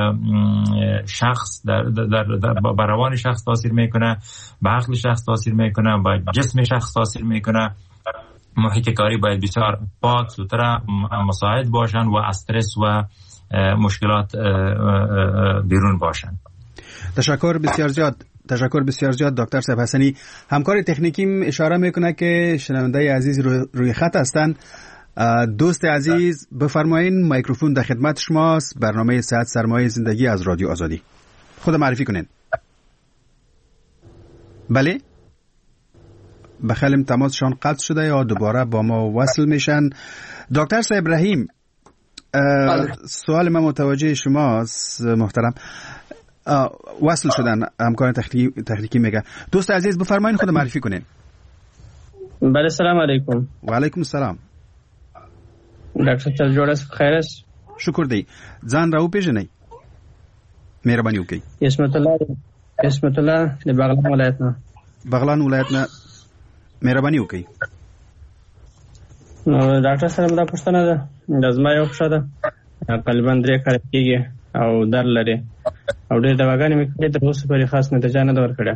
Speaker 4: شخص در روان شخص تاثیر میکنه، به عقل شخص تاثیر میکنه، به جسم شخص تاثیر میکنه. محیط کاری باید بسیار پاک سوتره مساعد باشن و استرس و مشکلات بیرون باشن.
Speaker 3: تشکر بسیار زیاد دکتر صاحب حسنی. همکار تکنیکیم اشاره میکنه که شنونده عزیز روی خط هستن. دوست عزیز بفرمایین، میکروفون در خدمت شماست. برنامه صحت سرمایه زندگی از رادیو آزادی. خود معرفی کنین. بله، بخلم تماسشان قطع شده یا دوباره با ما وصل میشن. دکتر صاحب رحیم، سوال من متوجه شماست محترم. وصل شدن همکار تکنیکی میگه. دوست عزیز بفرمایین خود معرفی کنین.
Speaker 7: بله، سلام علیکم.
Speaker 3: و علیکم السلام.
Speaker 7: ډاکټر صاحب جوړ است، خیر است؟
Speaker 3: شکر دی. ځان راو پیژنئ؟ مهرباني وکړئ.
Speaker 7: اسمت الله د بغلان ولایت نه.
Speaker 3: بغلان ولایت نه، مهرباني وکړئ.
Speaker 7: نو ډاکټر صاحب دا پوښتنه ده، د زما یو پښه ده قلبان 3 کال کېږي او در لري او ډېر دواګانې مې کړې، تر اوسه پورې خاص نتیجه نه ده ورکړې.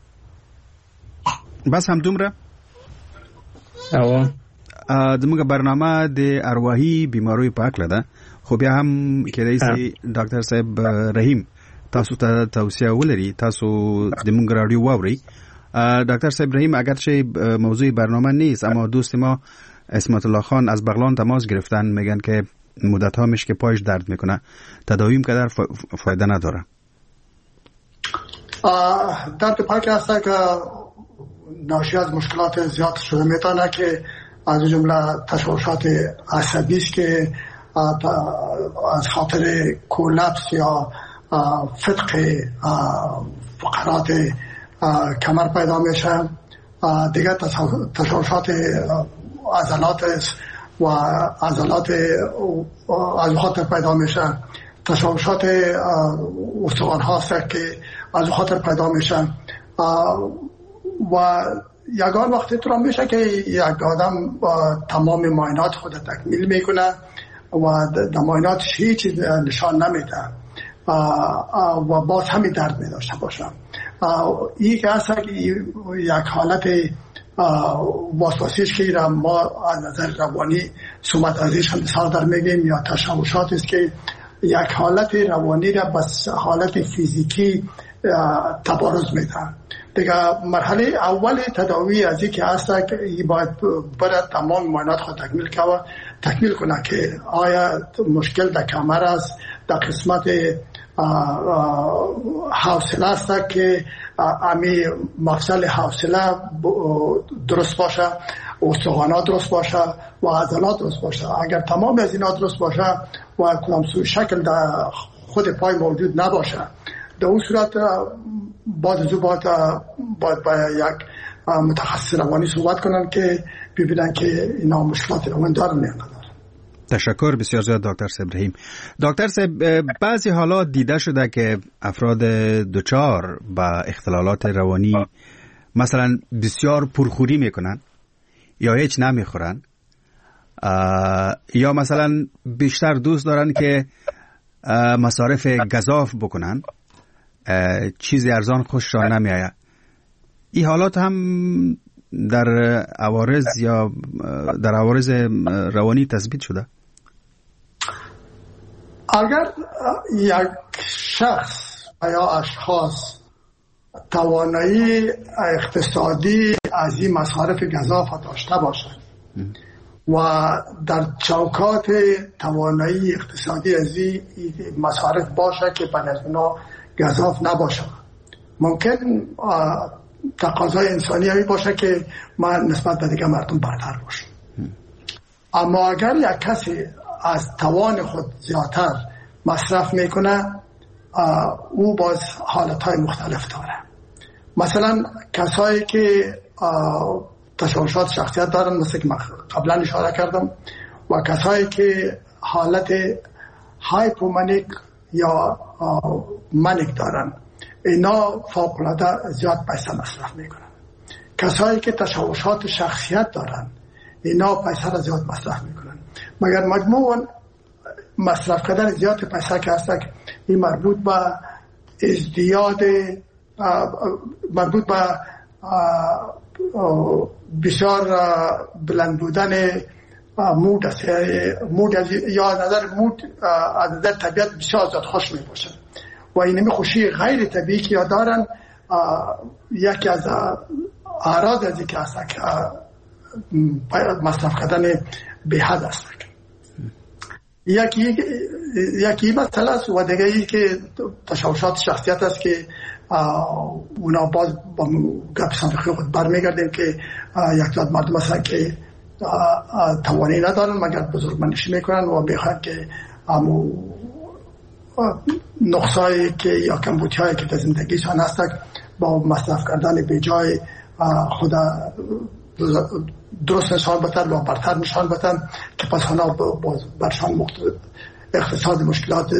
Speaker 3: بس همدومره؟
Speaker 7: او
Speaker 3: زموږ برنامه د ارواحي بیماریو په اړه ده، خو بیا هم کېدای شي ډاکټر صاحب رحیم تاسو ته توصیه ولري، تاسو د موږ رادیو واورئ. ډاکټر صاحب رحیم اگرچه موضوع برنامه نیست، اما دوست ما اسمت الله خان از بغلان تماس گرفتن، میگن که مدت ها میشه که پایش درد میکنه، تداویم قدر فایده نداره.
Speaker 5: درد پای که هسته که ناشی از مشکلات زیاد شده میتونه که از جمله تشوشات عصبی است که از خاطر کولپس یا فتق فقرات کمر پیدا میشه. دیگه تشوشات عضلات است و عضلات از خاطر پیدا میشه. تشوشات استخوان هاست که از خاطر پیدا میشه و یگان وقتی تو میشه که یک آدم تمام معاینات خود تکمیل میکنه و در معایناتش هیچ نشان نمیده و باز همین درد میداشته باشه. این که هست که یک حالت وسواسیش که ما از نظر روانی سومت ازیش هم بسیار در میگیم یا تشوشات است که یک حالت روانی را بس حالت فیزیکی تبارز میدن. دیگه مرحله اول تداوی از این که هست که باید برای تمام معاینات خود تکمیل کنه که آیا مشکل در کمر است، در قسمت حوصله است که امی مفصل حوصله درست باشه، استخوانات درست باشه و عضلات درست باشه. اگر تمام از اینا درست باشه و کدام سوی شکل در خود پای موجود نباشه، در اون صورت باید با یک متخصص روانی صحبت کنن که ببینن که اینا مشکلات روانی دارن یا ندارن.
Speaker 3: تشکر بسیار زیاد دکتر صاحب رحیم. دکتر صاحب، بعضی حالات دیده شده که افراد دچار با اختلالات روانی مثلا بسیار پرخوری میکنن یا هیچ نمیخورن، یا مثلا بیشتر دوست دارن که مصارف گزاف بکنن، چیزی ارزان خوششان نمیآید. این حالات هم در عوارض یا در عوارض روانی تثبیت شده؟
Speaker 5: اگر یک شخص یا اشخاص توانایی اقتصادی از این مصارف گزاف داشته باشند و در چوکات توانایی اقتصادی از این مصارف باشه که بعد از اونا گزاف نباشه. ممکن تقاضای انسانی هایی باشه که من نسبت به دیگه مردم برتر باشه، اما اگر یک کسی از توان خود زیادتر مصرف میکنه او باز حالتهای مختلف داره. مثلا کسایی که تشوشات شخصیت دارن مثل که من قبلا اشاره کردم و کسایی که حالت هایپومانیک یا مانیک دارن اینا فوق‌العاده زیاد پیسه مصرف میکنن. کسایی که تشوشات شخصیت دارن اینا پیسه را زیاد مصرف میکنن. مگر مجموعاً مصرف کردن زیاد پیسه که هست این مربوط به ازدیاد، مربوط به بسیار بلند بودن مود است. مود یا نظر مود از نظر طبیعت بسیار زیاد خوش می باشن و اینمی خوشی غیر طبیعی که دارن یکی از اعراض از که هست که مصرف کردن به حد است. یکی مسئله است و دیگه ای که تشوشات شخصیت است که اونا باز با گپ صادقی خود برمیگردیم که یک تعداد مردم هستن که توانایی ندارن مگر بزرگمنشی میکنن و میخوان که نقصایی که یا کمبودی هایی که در زندگیشان هست با مصرف کردن به جای خود درست نشان بتن و برتر نشان بتن که پس اونا برشان اقتصاد مشکلات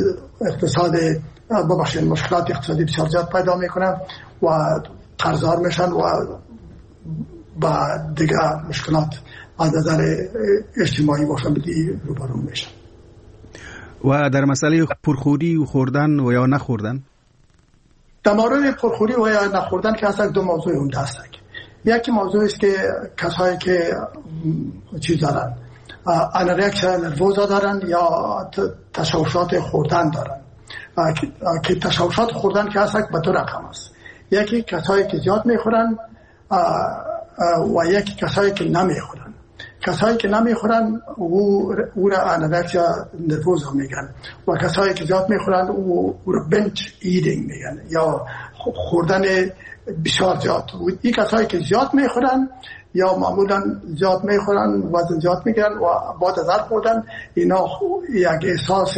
Speaker 5: اقتصادی بسیار زیاد پیدا میکنن و قرضدار میشن و با دیگه مشکلات از نظر اجتماعی و فامیلی روبرو میشن.
Speaker 3: و در مسئله پرخوری و خوردن و یا نخوردن،
Speaker 5: در مورد پرخوری و یا نخوردن که اصلا دو موضوع عمده هست. یکی موضوع است که کسایی که چیز دارن انورکسیا نروزا دارن یا تشوشات خوردن دارن که تشوشات خوردن که هست به دو رقم است. یکی کسایی که زیاد میخورن و یکی کسایی که نمیخورن. کسایی که نمیخورن او را انورکسیا نروزا میگن و کسایی که زیاد میخورن او را بنج ایدینگ میگن یا خوردن بسیار زیاد. این کسایی که زیاد میخورن یا معمولا زیاد میخورن وزن زیاد میگیرن و بعد از هر خوردن اینا یک احساس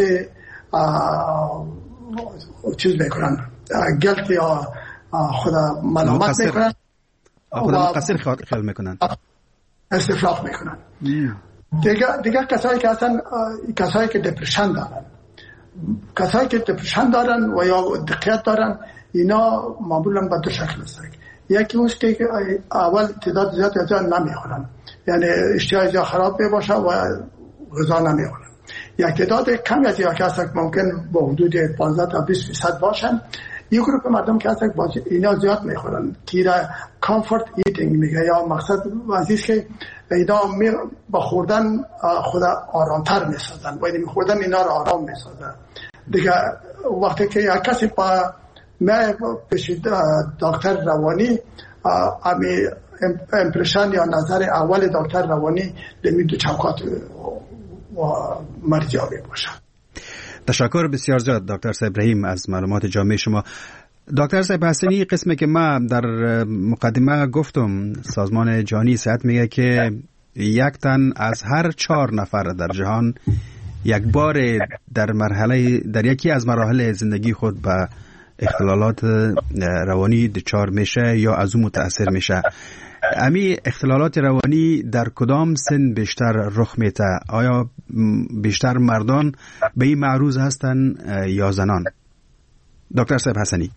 Speaker 5: چیز میکنن، گلت یا خود ملامت میکنن،
Speaker 3: خود مقصر خیال میکنن،
Speaker 5: استفراغ میکنن. دیگه کسایی که اصلا کسایی که دپرشن دارن، کسایی که دپرشن دارن و یا دقیقت دارن اینا معمولا به دو شکل هستن. یکی اوست که اول تعداد زیاد غذا نمیخورن، یعنی اشتهای زیاد خراب باشه و غذا نمیخورن. یک تعداد کمی از یا که هست ممکن با حدود 15 تا 20% باشن. یک گروه مردم که هست اینا زیاد میخورن که را کامفورت ایتینگ میگه یا مقصد وزیست که اینا با خوردن خود آرامتر میسازن و این خوردن اینا را آرام میسازن. دیگه وقتی که یک کسی با من پیش دکتر روانی امی امپرشن یا نظر اول دکتر روانی دمی دو چوکات و مرجعی باشه.
Speaker 3: تشکر بسیار زیاد دکتر صاحب رحیم از معلومات جامع شما. دکتر صاحب حسنی، قسمی که ما در مقدمه گفتم سازمان جهانی صحت میگه که یک تن از هر 4 نفر در جهان یک بار در یکی از مراحل زندگی خود به اختلالات روانی دچار میشه یا از اون متاثر میشه. امی اختلالات روانی در کدام سن بیشتر رخ میده؟ آیا بیشتر مردان به این معروض هستن یا زنان؟ دکتر صاحب حسنی.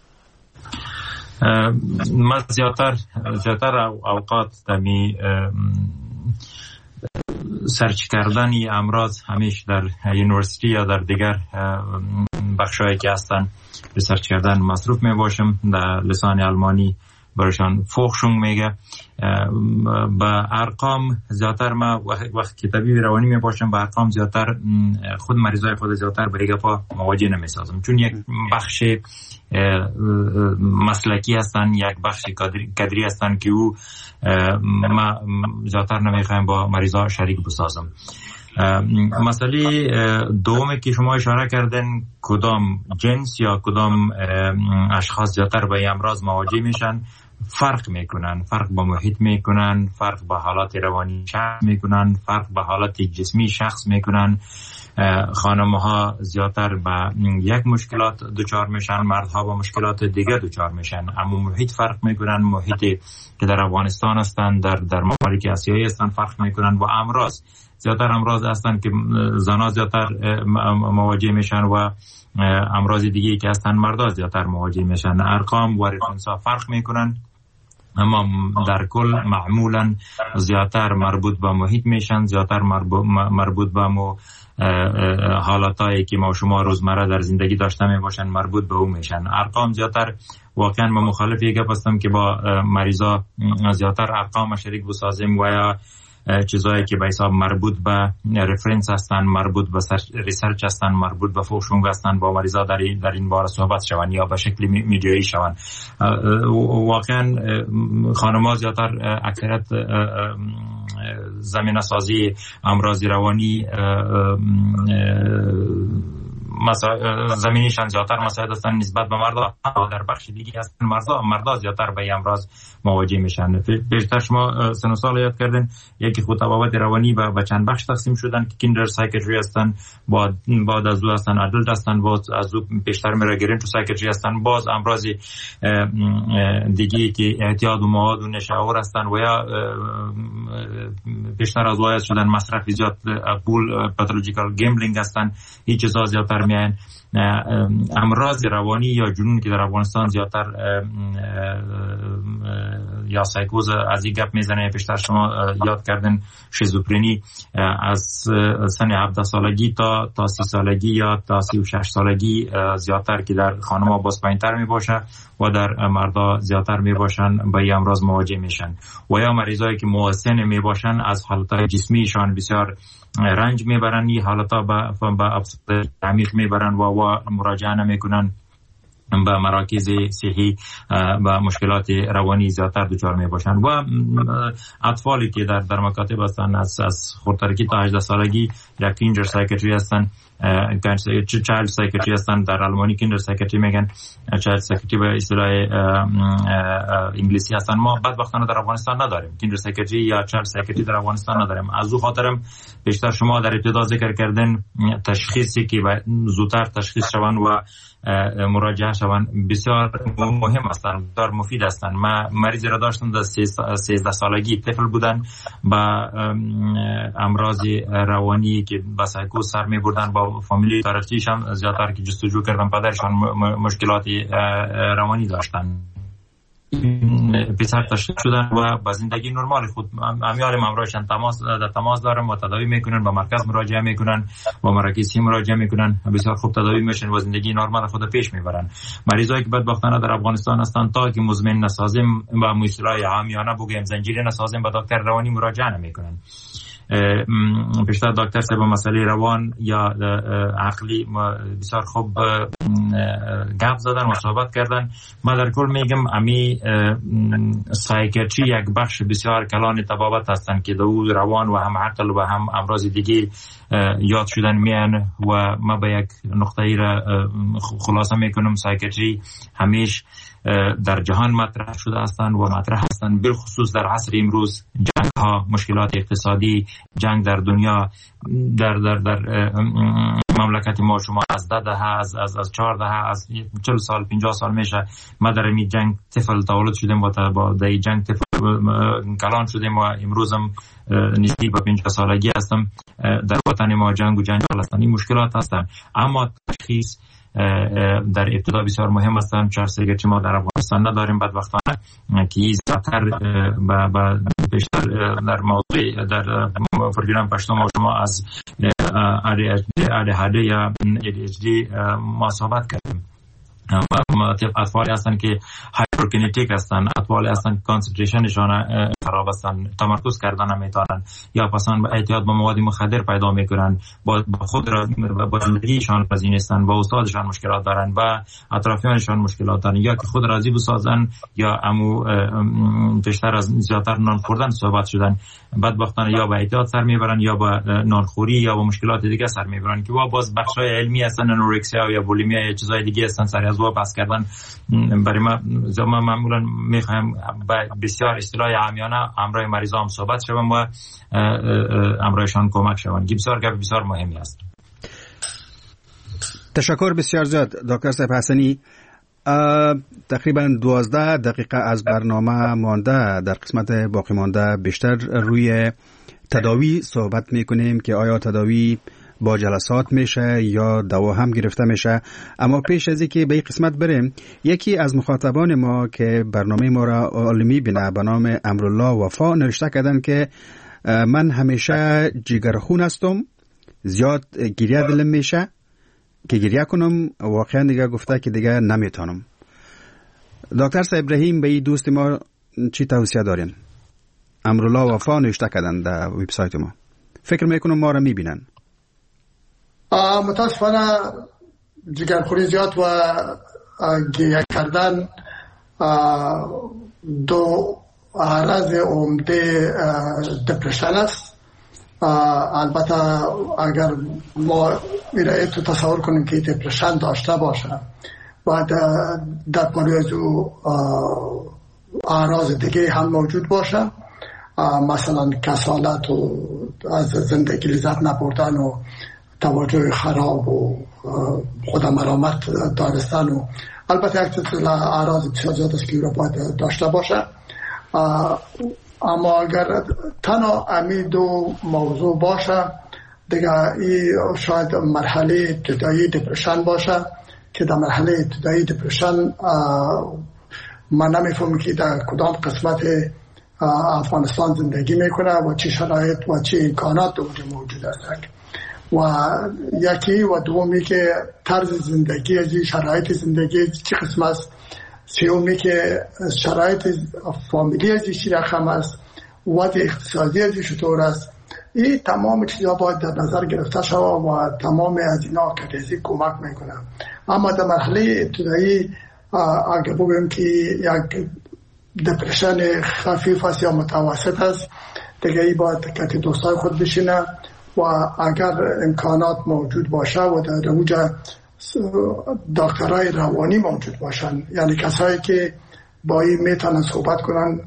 Speaker 4: ما زیادتر اوقات دمی سرچ کردن این امراض همیشه در یونیورسیتی یا در دیگر بخشایی که هستن ریسرچ کردن مصروف می باشم. در لسان آلمانی برشان فوخشون میگه. با ارقام زیادتر ما وقت که طبیب روانی می باشم با ارقام زیادتر خود مریضای خود زیادتر به گپا مواجه نمیسازم، چون یک بخش مسلکی هستن، یک بخش کادری هستن که او ما زیادتر نمیخوایم با مریضا شریک بسازم. مسئله دومی که شما اشاره کردن، کدام جنس یا کدام اشخاص زیادتر با این امراض مواجه میشن، فرق میکنن، فرق با محیط میکنن، فرق با حالات روانی شخص میکنن، فرق با حالات جسمی شخص میکنن. خانم‌ها زیادتر با یک مشکلات دچار میشن، مردها با مشکلات دیگه دچار میشن. اما محیط فرق میکنن، محیطی که در افغانستان هستن، در ممالک آسیایی هستن فرق میکنن. و امراض زیادتر امراض هستن که زنها زیادتر مواجه میشن و امراض دیگه که هستن مردا زیادتر مواجه میشن. ارقام و رفرنس‌ها فرق میکنن، اما در کل معمولا زیادتر مربوط به محیط میشن، زیادتر مربوط به حالاتایی که ما شما روزمره در زندگی داشته میباشن مربوط به اون میشن. ارقام زیادتر واقعا من مخالف یک گپ هستم که با مریضا زیادتر ارقام شریک بسازیم و یا چیزایی که به حساب مربوط به رفرنس هستن، مربوط به ریسرچ هستن، مربوط به فوشونگ هستن با مریضا در این باره صحبت شون یا به شکل میدیایی شون. واقعا خانم‌ها زیادتر اکثریت زمینه سازی امراض روانی زمینیشان زیادتر مساعد هستن نسبت به مردا. در بخش دیگه هستن مردا زیادتر به امراض مواجه میشن. بیشتر شما سن و سال یاد کردن، یکی خود تبابت روانی به چند بخش تقسیم شدن که کیندر سایکیاتری هستن، بعد از او هستن ادلت هستن، باز از او بیشتر میره گرینتو سایکیاتری هستن، باز امراض دیگه که اعتیاد و مواد و نشاور هستن و یا بیشتر از وایس شدن مصرف زیاد پول، پاتولوژیکال گیمبلینگ هستن. هیچ چیزا زیادتر میان. امراض روانی یا جنون که در افغانستان زیادتر یا سایکوز از این گپ میزنه. بیشتر شما یاد کردن شیزوفرنی از سن 17 سالگی تا 30 سالگی یا تا 36 سالگی زیادتر که در خانم‌ها باز پایین‌تر میباشه و در مردا زیادتر میباشن با این امراض مواجه میشن. و یا مریضایی که مسن میباشن از حالتهای جسمیشان بسیار رنج میبرن، این حالتا با افسردگی عمیق میبرن و مراجعه نمیکنن به مراکز صحی و مشکلات روانی زیادتر دچار میباشن. و اطفالی که در مکاتب هستن از خردترکی تا 18 سالگی یا کیندر سایکیاتری هستن، چایلد سایکیاتری هستن، در آلمانی کیندر سایکیاتری میگن، چایلد سایکیاتری به اصطلاح انگلیسی هستن. ما بدبختانه در افغانستان نداریم کیندر سایکیاتری یا چایلد سایکیاتری در افغانستان نداریم. از او خاطرم بیشتر شما در ابتدا ذکر کردن تشخیصی که زودتر تشخیص شون و مراجعه شون بسیار مهم هستن، بسیار مفید هستن. من مریضی را داشتم در 13 سالگی، طفل بودن با امراض روانی که با سایکوز سر می بردن، با فامیلی تاریخیشان زیادتر که جستجو کردن پدرشان مشکلات روانی داشتن. پسر تشخیص شدن و با زندگی نرمال خود امیال همراهشان تماس دارن و تداوی میکنن، با مرکز مراجعه میکنن، با مراکزی مراجعه میکنن، بسیار خوب تداوی میشن و زندگی نرمال خود پیش میبرن. مریضایی که بدبختانه در افغانستان هستن تا که مزمن نسازیم و اصطلاح عامیانه بگیم زنجیره نسازیم به دکتر روانی مراجعه نمیکنن. بیشتر دکتر سه با مسئله روان یا عقلی بسیار خوب گپ زدن و صحبت کردن. من در کل میگم امی سایکیاتری یک بخش بسیار کلان طبابت هستن که دو روان و هم عقل و هم امراض دیگه یاد شدن میان و ما به یک نقطه ای را خلاصه میکنم. سایکیاتری همیشه در جهان مطرح شده هستند و مطرح هستند، بالخصوص در عصر امروز. جنگ ها، مشکلات اقتصادی، جنگ در دنیا، در مملکت ما شما از 10 دهه از 4 دهه از 40 سال 50 سال میشه ما در این جنگ طفل تولد شدیم و با در جنگ طفل کلان شدیم و امروزم نزدیک به 50 سالگی هستم. در وطن ما جنگ و جنجال هستند، این مشکلات هستند. اما تشخیص در ابتدا بسیار مهم هستند. چهار که ما در افغانستان نداریم بدبختانه که زیادتر بیشتر در موضوع در پروگرام پشتو ما شما از ADHD یا ADHD ما صحبت کردیم. اطفالی هستند که پورکینیتیک هستن، اطفال هستن کانسنتریشنشان خراب هستن، تمرکز کردن نمیتونن، یا پسان به اعتیاد به مواد مخدر پیدا میکنن، با خود با زندگیشان راضی نیستن، با استادشان مشکلات دارن، با اطرافیانشان مشکلات دارن، یا که خود راضی بسازن یا امو بیشتر از زیادتر نان خوردن صحبت شدن، بدبختانه یا به اعتیاد سر میبرن یا با نانخوری یا با مشکلات دیگه سر میبرن که باز بخشای علمی هستن، انورکسیا یا بولیمیا یا چیزای دیگه هستن سر از بس کردن. برای ما معمولا میخوایم بسیار اصطلاح عامیانه همراه مریضا هم صحبت شوم و همراهشان کمک شوم. بسیار گپ بسیار مهمی است.
Speaker 3: تشکر بسیار زیاد دکتر صاحب حسنی. تقریبا 12 دقیقه از برنامه مانده، در قسمت باقی مانده بیشتر روی تداوی صحبت میکنیم که آیا تداوی با جلسات میشه یا دوا هم گرفته میشه. اما پیش از اینکه به این قسمت بریم، یکی از مخاطبان ما که برنامه ما را عالمی بینه به نام امرالله وفا نوشته کردن که من همیشه جگرخون هستم، زیاد گریه دلم میشه که گریه کنم، واقعا دیگه گفته که دیگه نمیتونم. دکتر صاحب ابراهیم به این دوست ما چی توصیه دارین؟ امرالله وفا نوشته کردن در وبسایت ما، فکر میکنم ما را میبینن.
Speaker 5: متاسفانه جگرخوری زیاد و گریه کردن دو عرض عمده دپرشن است. البته اگر ما میره تو تصور کنیم که دپرشن داشته باشه و در پاری از او اعراض دیگه هم موجود باشه، مثلا کسالت و از زندگی لذت نبردن و توجه خراب و خود ملامت دارستن و البته یک سلسله اعراض بسیار زیاد است که او را باید داشته باشه. اما اگر تنها امی دو موضوع باشه دیگه این شاید مرحله ابتدایی دپرشن باشه که در مرحله ابتدایی دپرشن من نمیفهمم که در کدام قسمت افغانستان زندگی میکنه و چه شرایط و چه امکانات موجود است. و یکی و دومی که طرز زندگی از شرایط زندگی چه قسم است، سومی که شرایط فامیلی از چی رقم است، وضع اقتصادی از چطور است. این تمام چیزا باید در نظر گرفته شود و تمام از اینا کتیزی کمک میکنه. اما در مرحله ابتدایی اگر بگویم که یک دپرشن خفیف است یا متوسط است، دیگه ای باید کتی دوستای خود بشینه و اگر امکانات موجود باشه و در اوجه دکترای روانی موجود باشن، یعنی کسایی که با این میتونن صحبت کنن،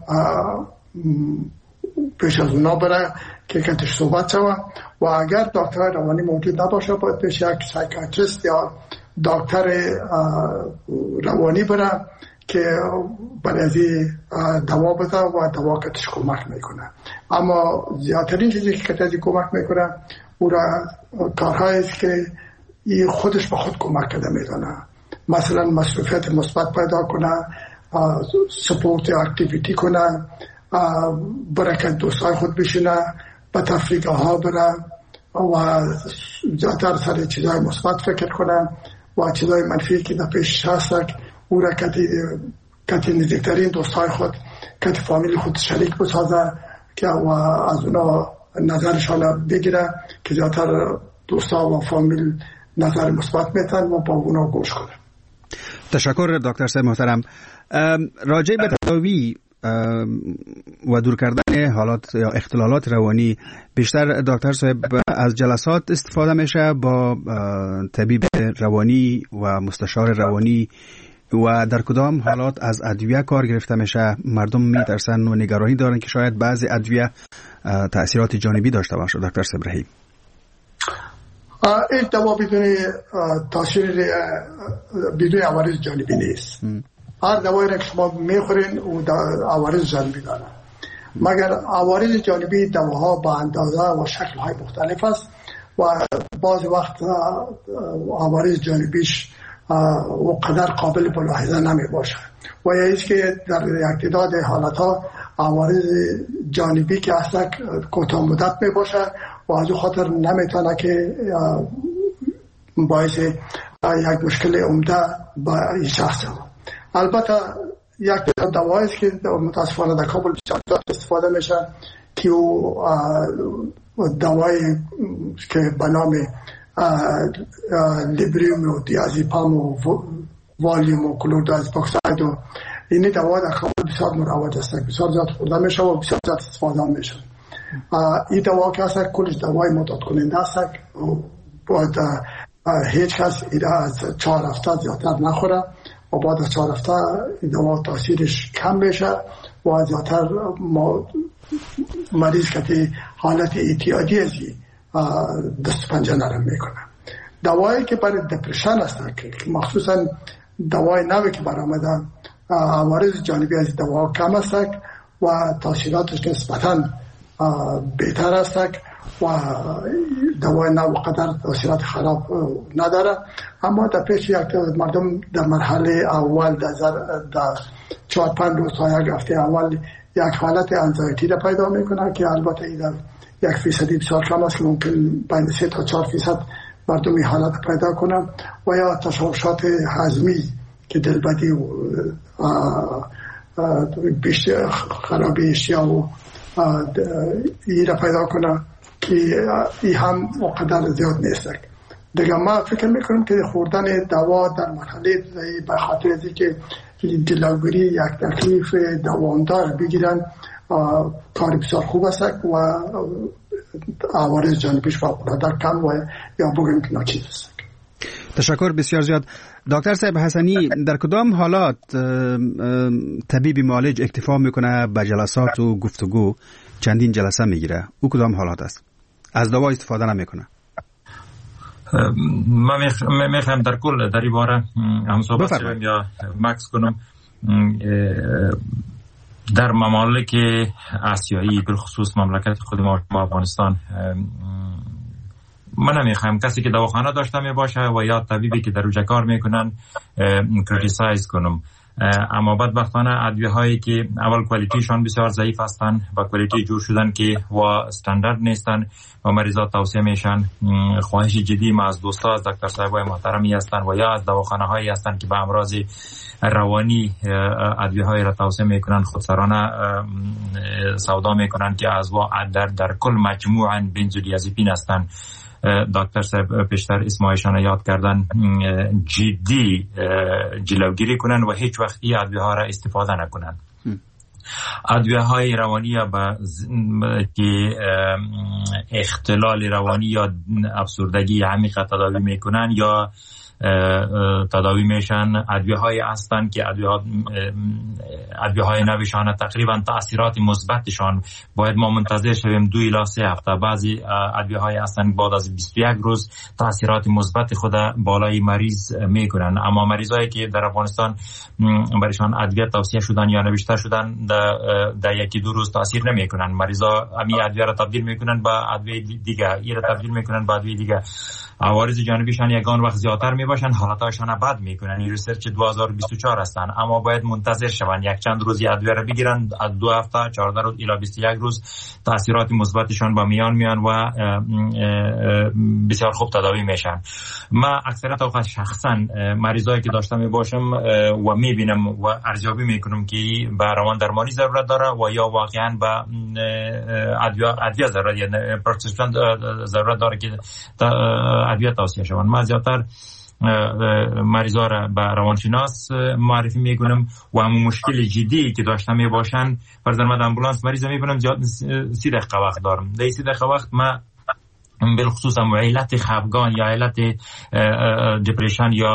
Speaker 5: پیش از اونا بره که کتش صحبت شوه. و اگر دکترای روانی موجود نباشه باید پیش یک سایکاتریست یا دکتر روانی بره که برای دوا بده و دوا کتش کمک میکنه. اما زیادترین چیزی که کتش کمک میکنه او را کارهایی است که این خودش به خود کمک کرده میدانه، مثلا مصروفیت مثبت پیدا کنه، سپورت اکتیویتی کنه، برکت دوستای خود بشینه، به تفریح ها بره و زیادتر سر چیزای مثبت فکر کنه و چیزای منفی که در پیش هست او را کتی نزدیکترین دوستای خود، کتی فامیلی خود شریک بسازه که و از اونا نظرشان بگیره که زیادتر دوستا و فامیل نظر مثبت میتن و با اونا گوش کنه.
Speaker 3: تشکر دکتر صاحب محترم. راجع به تداوی و دور کردن حالات یا اختلالات روانی، بیشتر دکتر صاحب از جلسات استفاده میشه با طبیب روانی و مستشار روانی و در کدام حالات از ادویه کار گرفته میشه؟ مردم میترسن و نگرانی دارن که شاید بعضی ادویه تأثیرات جانبی داشته باشه. دکتر صاحب ابراهیم،
Speaker 5: این دوا بدون تاثیر بدون عوارض جانبی نیست. هر دوایی را که شما میخورین و عوارض جانبی داره، مگر عوارض جانبی دواها با اندازه و شکل‌های مختلف است و بعض وقت عوارض جانبیش و قدر قابل ملاحظه نمی باشه و یا ایست که در یک تعداد حالتها عوارض جانبی که اصلا کوتاه مدت می باشه و از او خاطر نمیتونه که باعث یک مشکل عمده با این شخص. البته یک دوایی است که متاسفانه در کابل بسیار استفاده میشه که دوایی که به نام لیبریوم و دیازیپام و والیوم و کلوردازپاکساید و این دوا در کابل بسیار مروج است، بسیار زیاد خورده میشه و بسیار زیاد استفاده میشه. این دوا که است کلش دوای معتاد کننده است و باید هیچ کس ایده از 4 هفته زیادتر نخوره و بعد از 4 هفته دوا تاثیرش کم بشه و زیادتر مریض که حالت اعتیادی ازی دست پنجه نرم میکنه. دوایی که برای دپرشن هستن که مخصوصا دوای نوی که برآمده عوارض جانبی از دوا کم است و تاثیراتش نسبتاً بهتر است و دوای نو قدر تاثیرات خراب نداره. اما در پیش یک مردم در مرحله اول در 4-5 روز تا یک هفته اول یک حالت انزایتی را پیدا میکنه که البته این در 1% بسیار کم است که ممکن بین 3 تا 4% مردم این حالت پیدا کنن و یا تشوشات هضمی که دلبدی و خرابی اشیا و این را پیدا کنه که این هم وقدر زیاد نیست. دیگه ما فکر میکنم که خوردن دوا در مرحله به خاطر از که جلوگیری یک تکلیف دوامدار بگیرن کار بسیار خوب است و عوارض جانبیش فوق‌العاده کم و یا بگیم که ناچیز است.
Speaker 3: تشکر بسیار زیاد. دکتر صاحب حسنی، در کدام حالات طبیب معالج اکتفا میکنه به جلسات و گفتگو چندین جلسه میگیره؟ او کدام حالات است؟ از دوا استفاده نمیکنه؟
Speaker 4: من میخوام در کل در این باره هم صحبت شویم یا مکس کنم. در ممالک آسیایی بالخصوص مملکت خود ما افغانستان من نمیخوام کسی که دواخانه داشته می باشه و یا طبیبی که در اوجه کار میکنن کریتیسایز کنم. اما بدبختانه ادویه هایی که اول کوالیتیشان بسیار ضعیف هستن و کوالیتی جور شدن که و استاندارد نیستن و مریضات توصیه میشن. خواهش جدی ما از دوستا از دکتر صاحبای محترمی هستن و یا از دواخانه هایی هستن که به امراض روانی ادویه هایی را توصیه میکنن، خودسرانه سودا میکنن که از در کل مجموعاً بنزودیازپین هستن. دکتر صاحب پیشتر اسمایشان یاد کردن جدی جلوگیری کنن و هیچ وقت این ادویه ها را استفاده نکنن. ادویه های روانی که اختلال روانی یا افسردگی عمیق تداوی میکنن یا تداوی میشن، ادویه های هستن که ادویه های نویشان تقریبا تاثیرات مثبتشان باید ما منتظر شویم 2 الی 3 هفته. بعضی ادویه های هستن بعد از 21 روز تاثیرات مثبت خود بالای مریض میکنن. اما مریضایی که در افغانستان برایشان ادویه توصیه شدن یا نوشته شدن در 1-2 روز تاثیر نمیکنن. مریضا همین ادویه را تبدیل میکنن به ادویه دیگه، این را تبدیل میکنن به ادویه دیگه. عوارض جانبیشان یگان وقت زیادتر میباشن، حالتاشان بد میکنن. این ریسرچ 2024 هستن، اما باید منتظر شون یک چند روزی ادویه را بگیرن، از 2 هفته 14 روز الی 21 روز تاثیرات مثبتشان با میان و بسیار خوب تداوی میشن. من اکثریت اوقات شخصا مریضایی که داشته میباشم و میبینم و ارزیابی میکنم که به روان درمانی ضرورت داره و یا واقعا به ادویه ضرورت، یعنی پرسکریپشن ضرورت داره که ادویه توصیه شوند. من زیادتر مریضا را به روانشناس معرفی میکنم و همون مشکل جدی که داشته میباشن فرض من امبولانس مریض میبینم زیاد 30 دقیقه وقت دارم. در 30 دقیقه وقت من بالخصوص علت خفگان یا علت دپرشن یا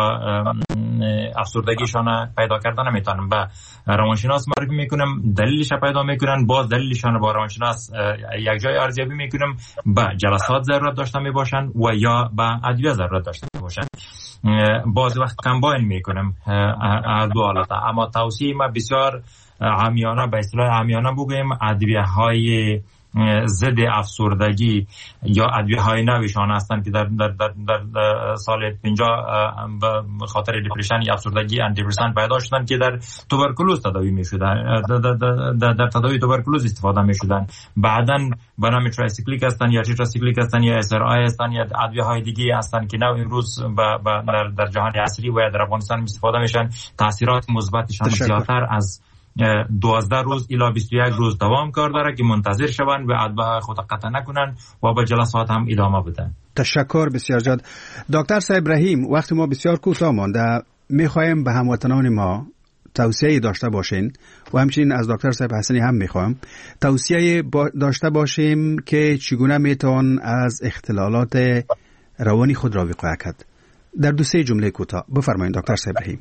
Speaker 4: افسردگیشان پیدا کردن نمیتونم به روانشناس معرفی میکنم، دلیلش پیدا میکنن، باز دلیلشان با روانشناس یک جای ارزیابی میکنم، به جلسات ضرورت داشته میباشن و یا به ادویه ضرورت داشته میباشن. باز وقت کمباین میکنم هر دو حالت. اما توصیه ما بسیار عامیانه، به اصطلاح عامیانه بگویم، ادویه های ضد افسردگی یا ادویه‌های نویشان هستند که در سال 50 به خاطر دپرشن یا افسردگی آنتیدپرسانت پیدا شدن که در توبرکولوز تداوی می‌شدن، در تداوی توبرکولوز استفاده می‌شدن. بعداً به نام ترایسیکلیک هستن یا ترایسیکلیک هستن یا SRI هستن یا ادویه‌های دیگه هستن که نو امروز در جهان عصری و در افغانستان استفاده میشن. تاثیرات مثبتشان زیادتر از 12 روز الی 21 روز دوام کار داره که منتظر شوند و ادویه خود قطع نکنن و به جلسات هم ادامه بدن.
Speaker 3: تشکر بسیار زیاد. دکتر صاحب رحیم، وقت ما بسیار کوتاه مانده، میخوایم به هموطنان ما توصیه داشته باشین و همچنین از دکتر صاحب حسنی هم میخوایم توصیه داشته باشیم که چگونه میتوان از اختلالات روانی خود را وقایه کرد. در 2-3 جمله کوتاه بفرمایید دکتر صاحب رحیم.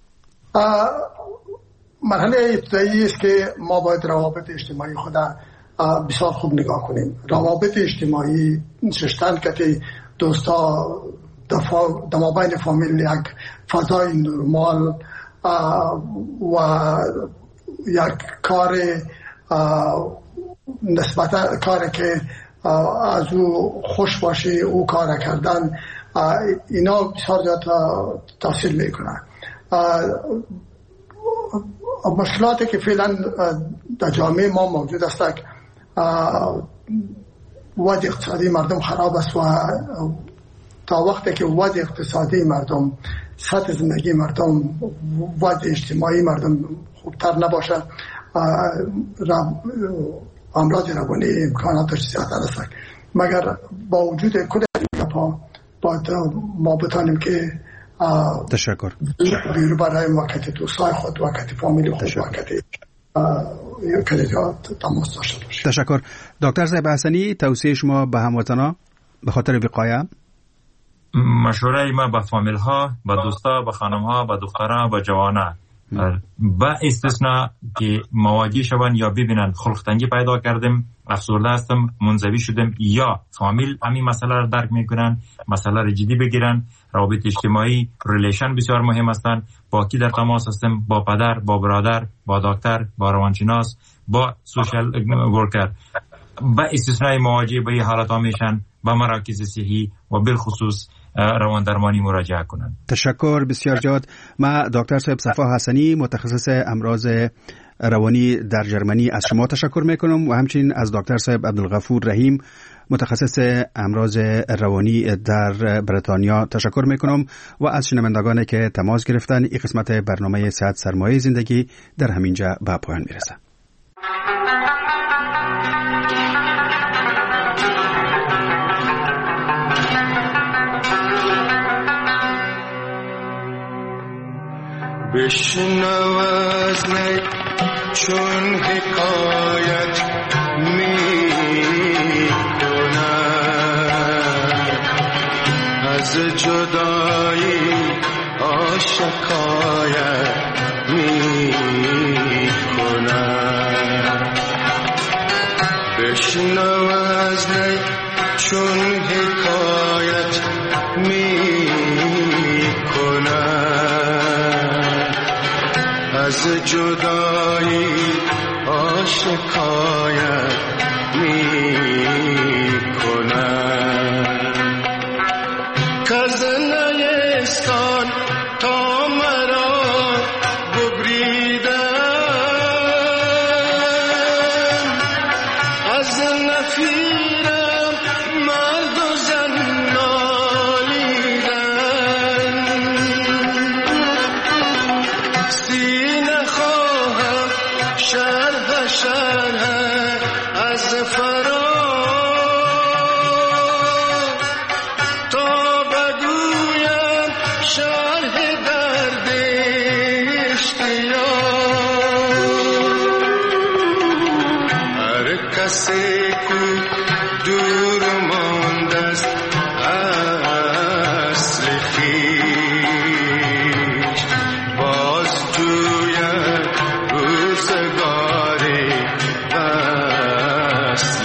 Speaker 5: مرحله ابتدایی است که ما باید روابط اجتماعی خود بسیار خوب نگاه کنیم. روابط اجتماعی نشستن که دوستا در مابین فامیل یک فضای نرمال و یک کار نسبتا کاری که از او خوش باشه او کار کردن، اینا بسیار زیاد تاثیر میکنه. مشکلاتی که فعلا در جامعه ما موجود است، وضع اقتصادی مردم خراب است و تا وقتی که وضع اقتصادی مردم، سطح زندگی مردم، وضع اجتماعی مردم خوبتر نباشه، امراض روانی امکاناتش زیادتر است. مگر با وجود کل اینها باید ما بتانیم که
Speaker 3: تشکر
Speaker 5: بیرو برای وقت دوستای خود، وقت فامیل خود، وقت تماس داشته باشیم.
Speaker 3: تشکر. دکتر صاحب حسنی، توصیه شما به هموطنان به خاطر وقایه؟
Speaker 4: مشوره ما به فامیل ها، به دوستا، به خانم ها، به دخترها، به جوانه با استثناء که مواجه شوند یا ببینن خلق تنگی پیدا کردیم، افسرده هستم، منزوی شدم، یا فامیل همین مسئله رو درک میکنن، مسئله رو جدی بگیرن. روابط اجتماعی، ریلیشن بسیار مهم هستند. با کی در تماس هستم؟ با پدر، با برادر، با دکتر، با روانشناس، با سوشال ورکر. با استثناء مواجه به این حالت ها میشن با مراکز صحی و بالخصوص روان درمانی مراجعه کنند.
Speaker 3: تشکر بسیار زیاد. ما دکتر صاحب صفا حسنی، متخصص امراض روانی در جرمنی، از شما تشکر میکنم و همچنین از دکتر صاحب عبدالغفور رحیم، متخصص امراض روانی در بریتانیا تشکر میکنم و از شنوندگانی که تماس گرفتن. این قسمت برنامه صحت سرمایه زندگی در همینجا به پایان میرسه.
Speaker 8: بشنو از می چون حکایت می کنم، از جدایی آشکایت می کنم. بشنو از می چون حکایت می از جدایی آشکایت می کنم. کز نیستان تا مرا ببریدن، از نفیرم مرد و زن نالیدن. شرح از فرار تا بگویم شرح درد اشتیاق. هر کسی کو دور مانده است اصل خویش، باز جوید روزگار اصل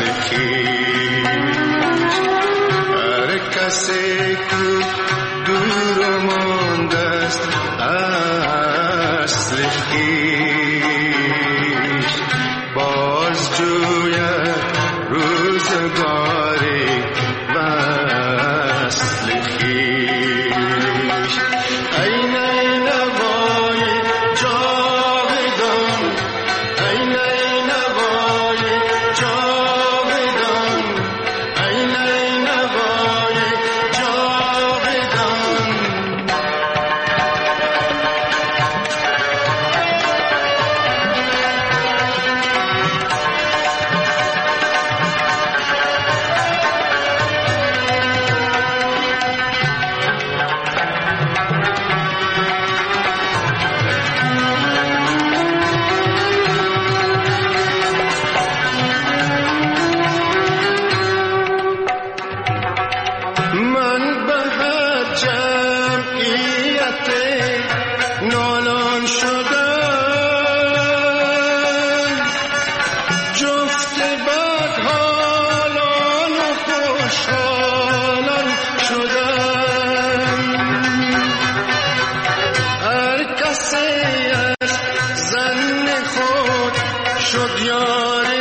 Speaker 8: خویش. هر کسی کو دور مانده است اصل خویش، باز جوید شد یار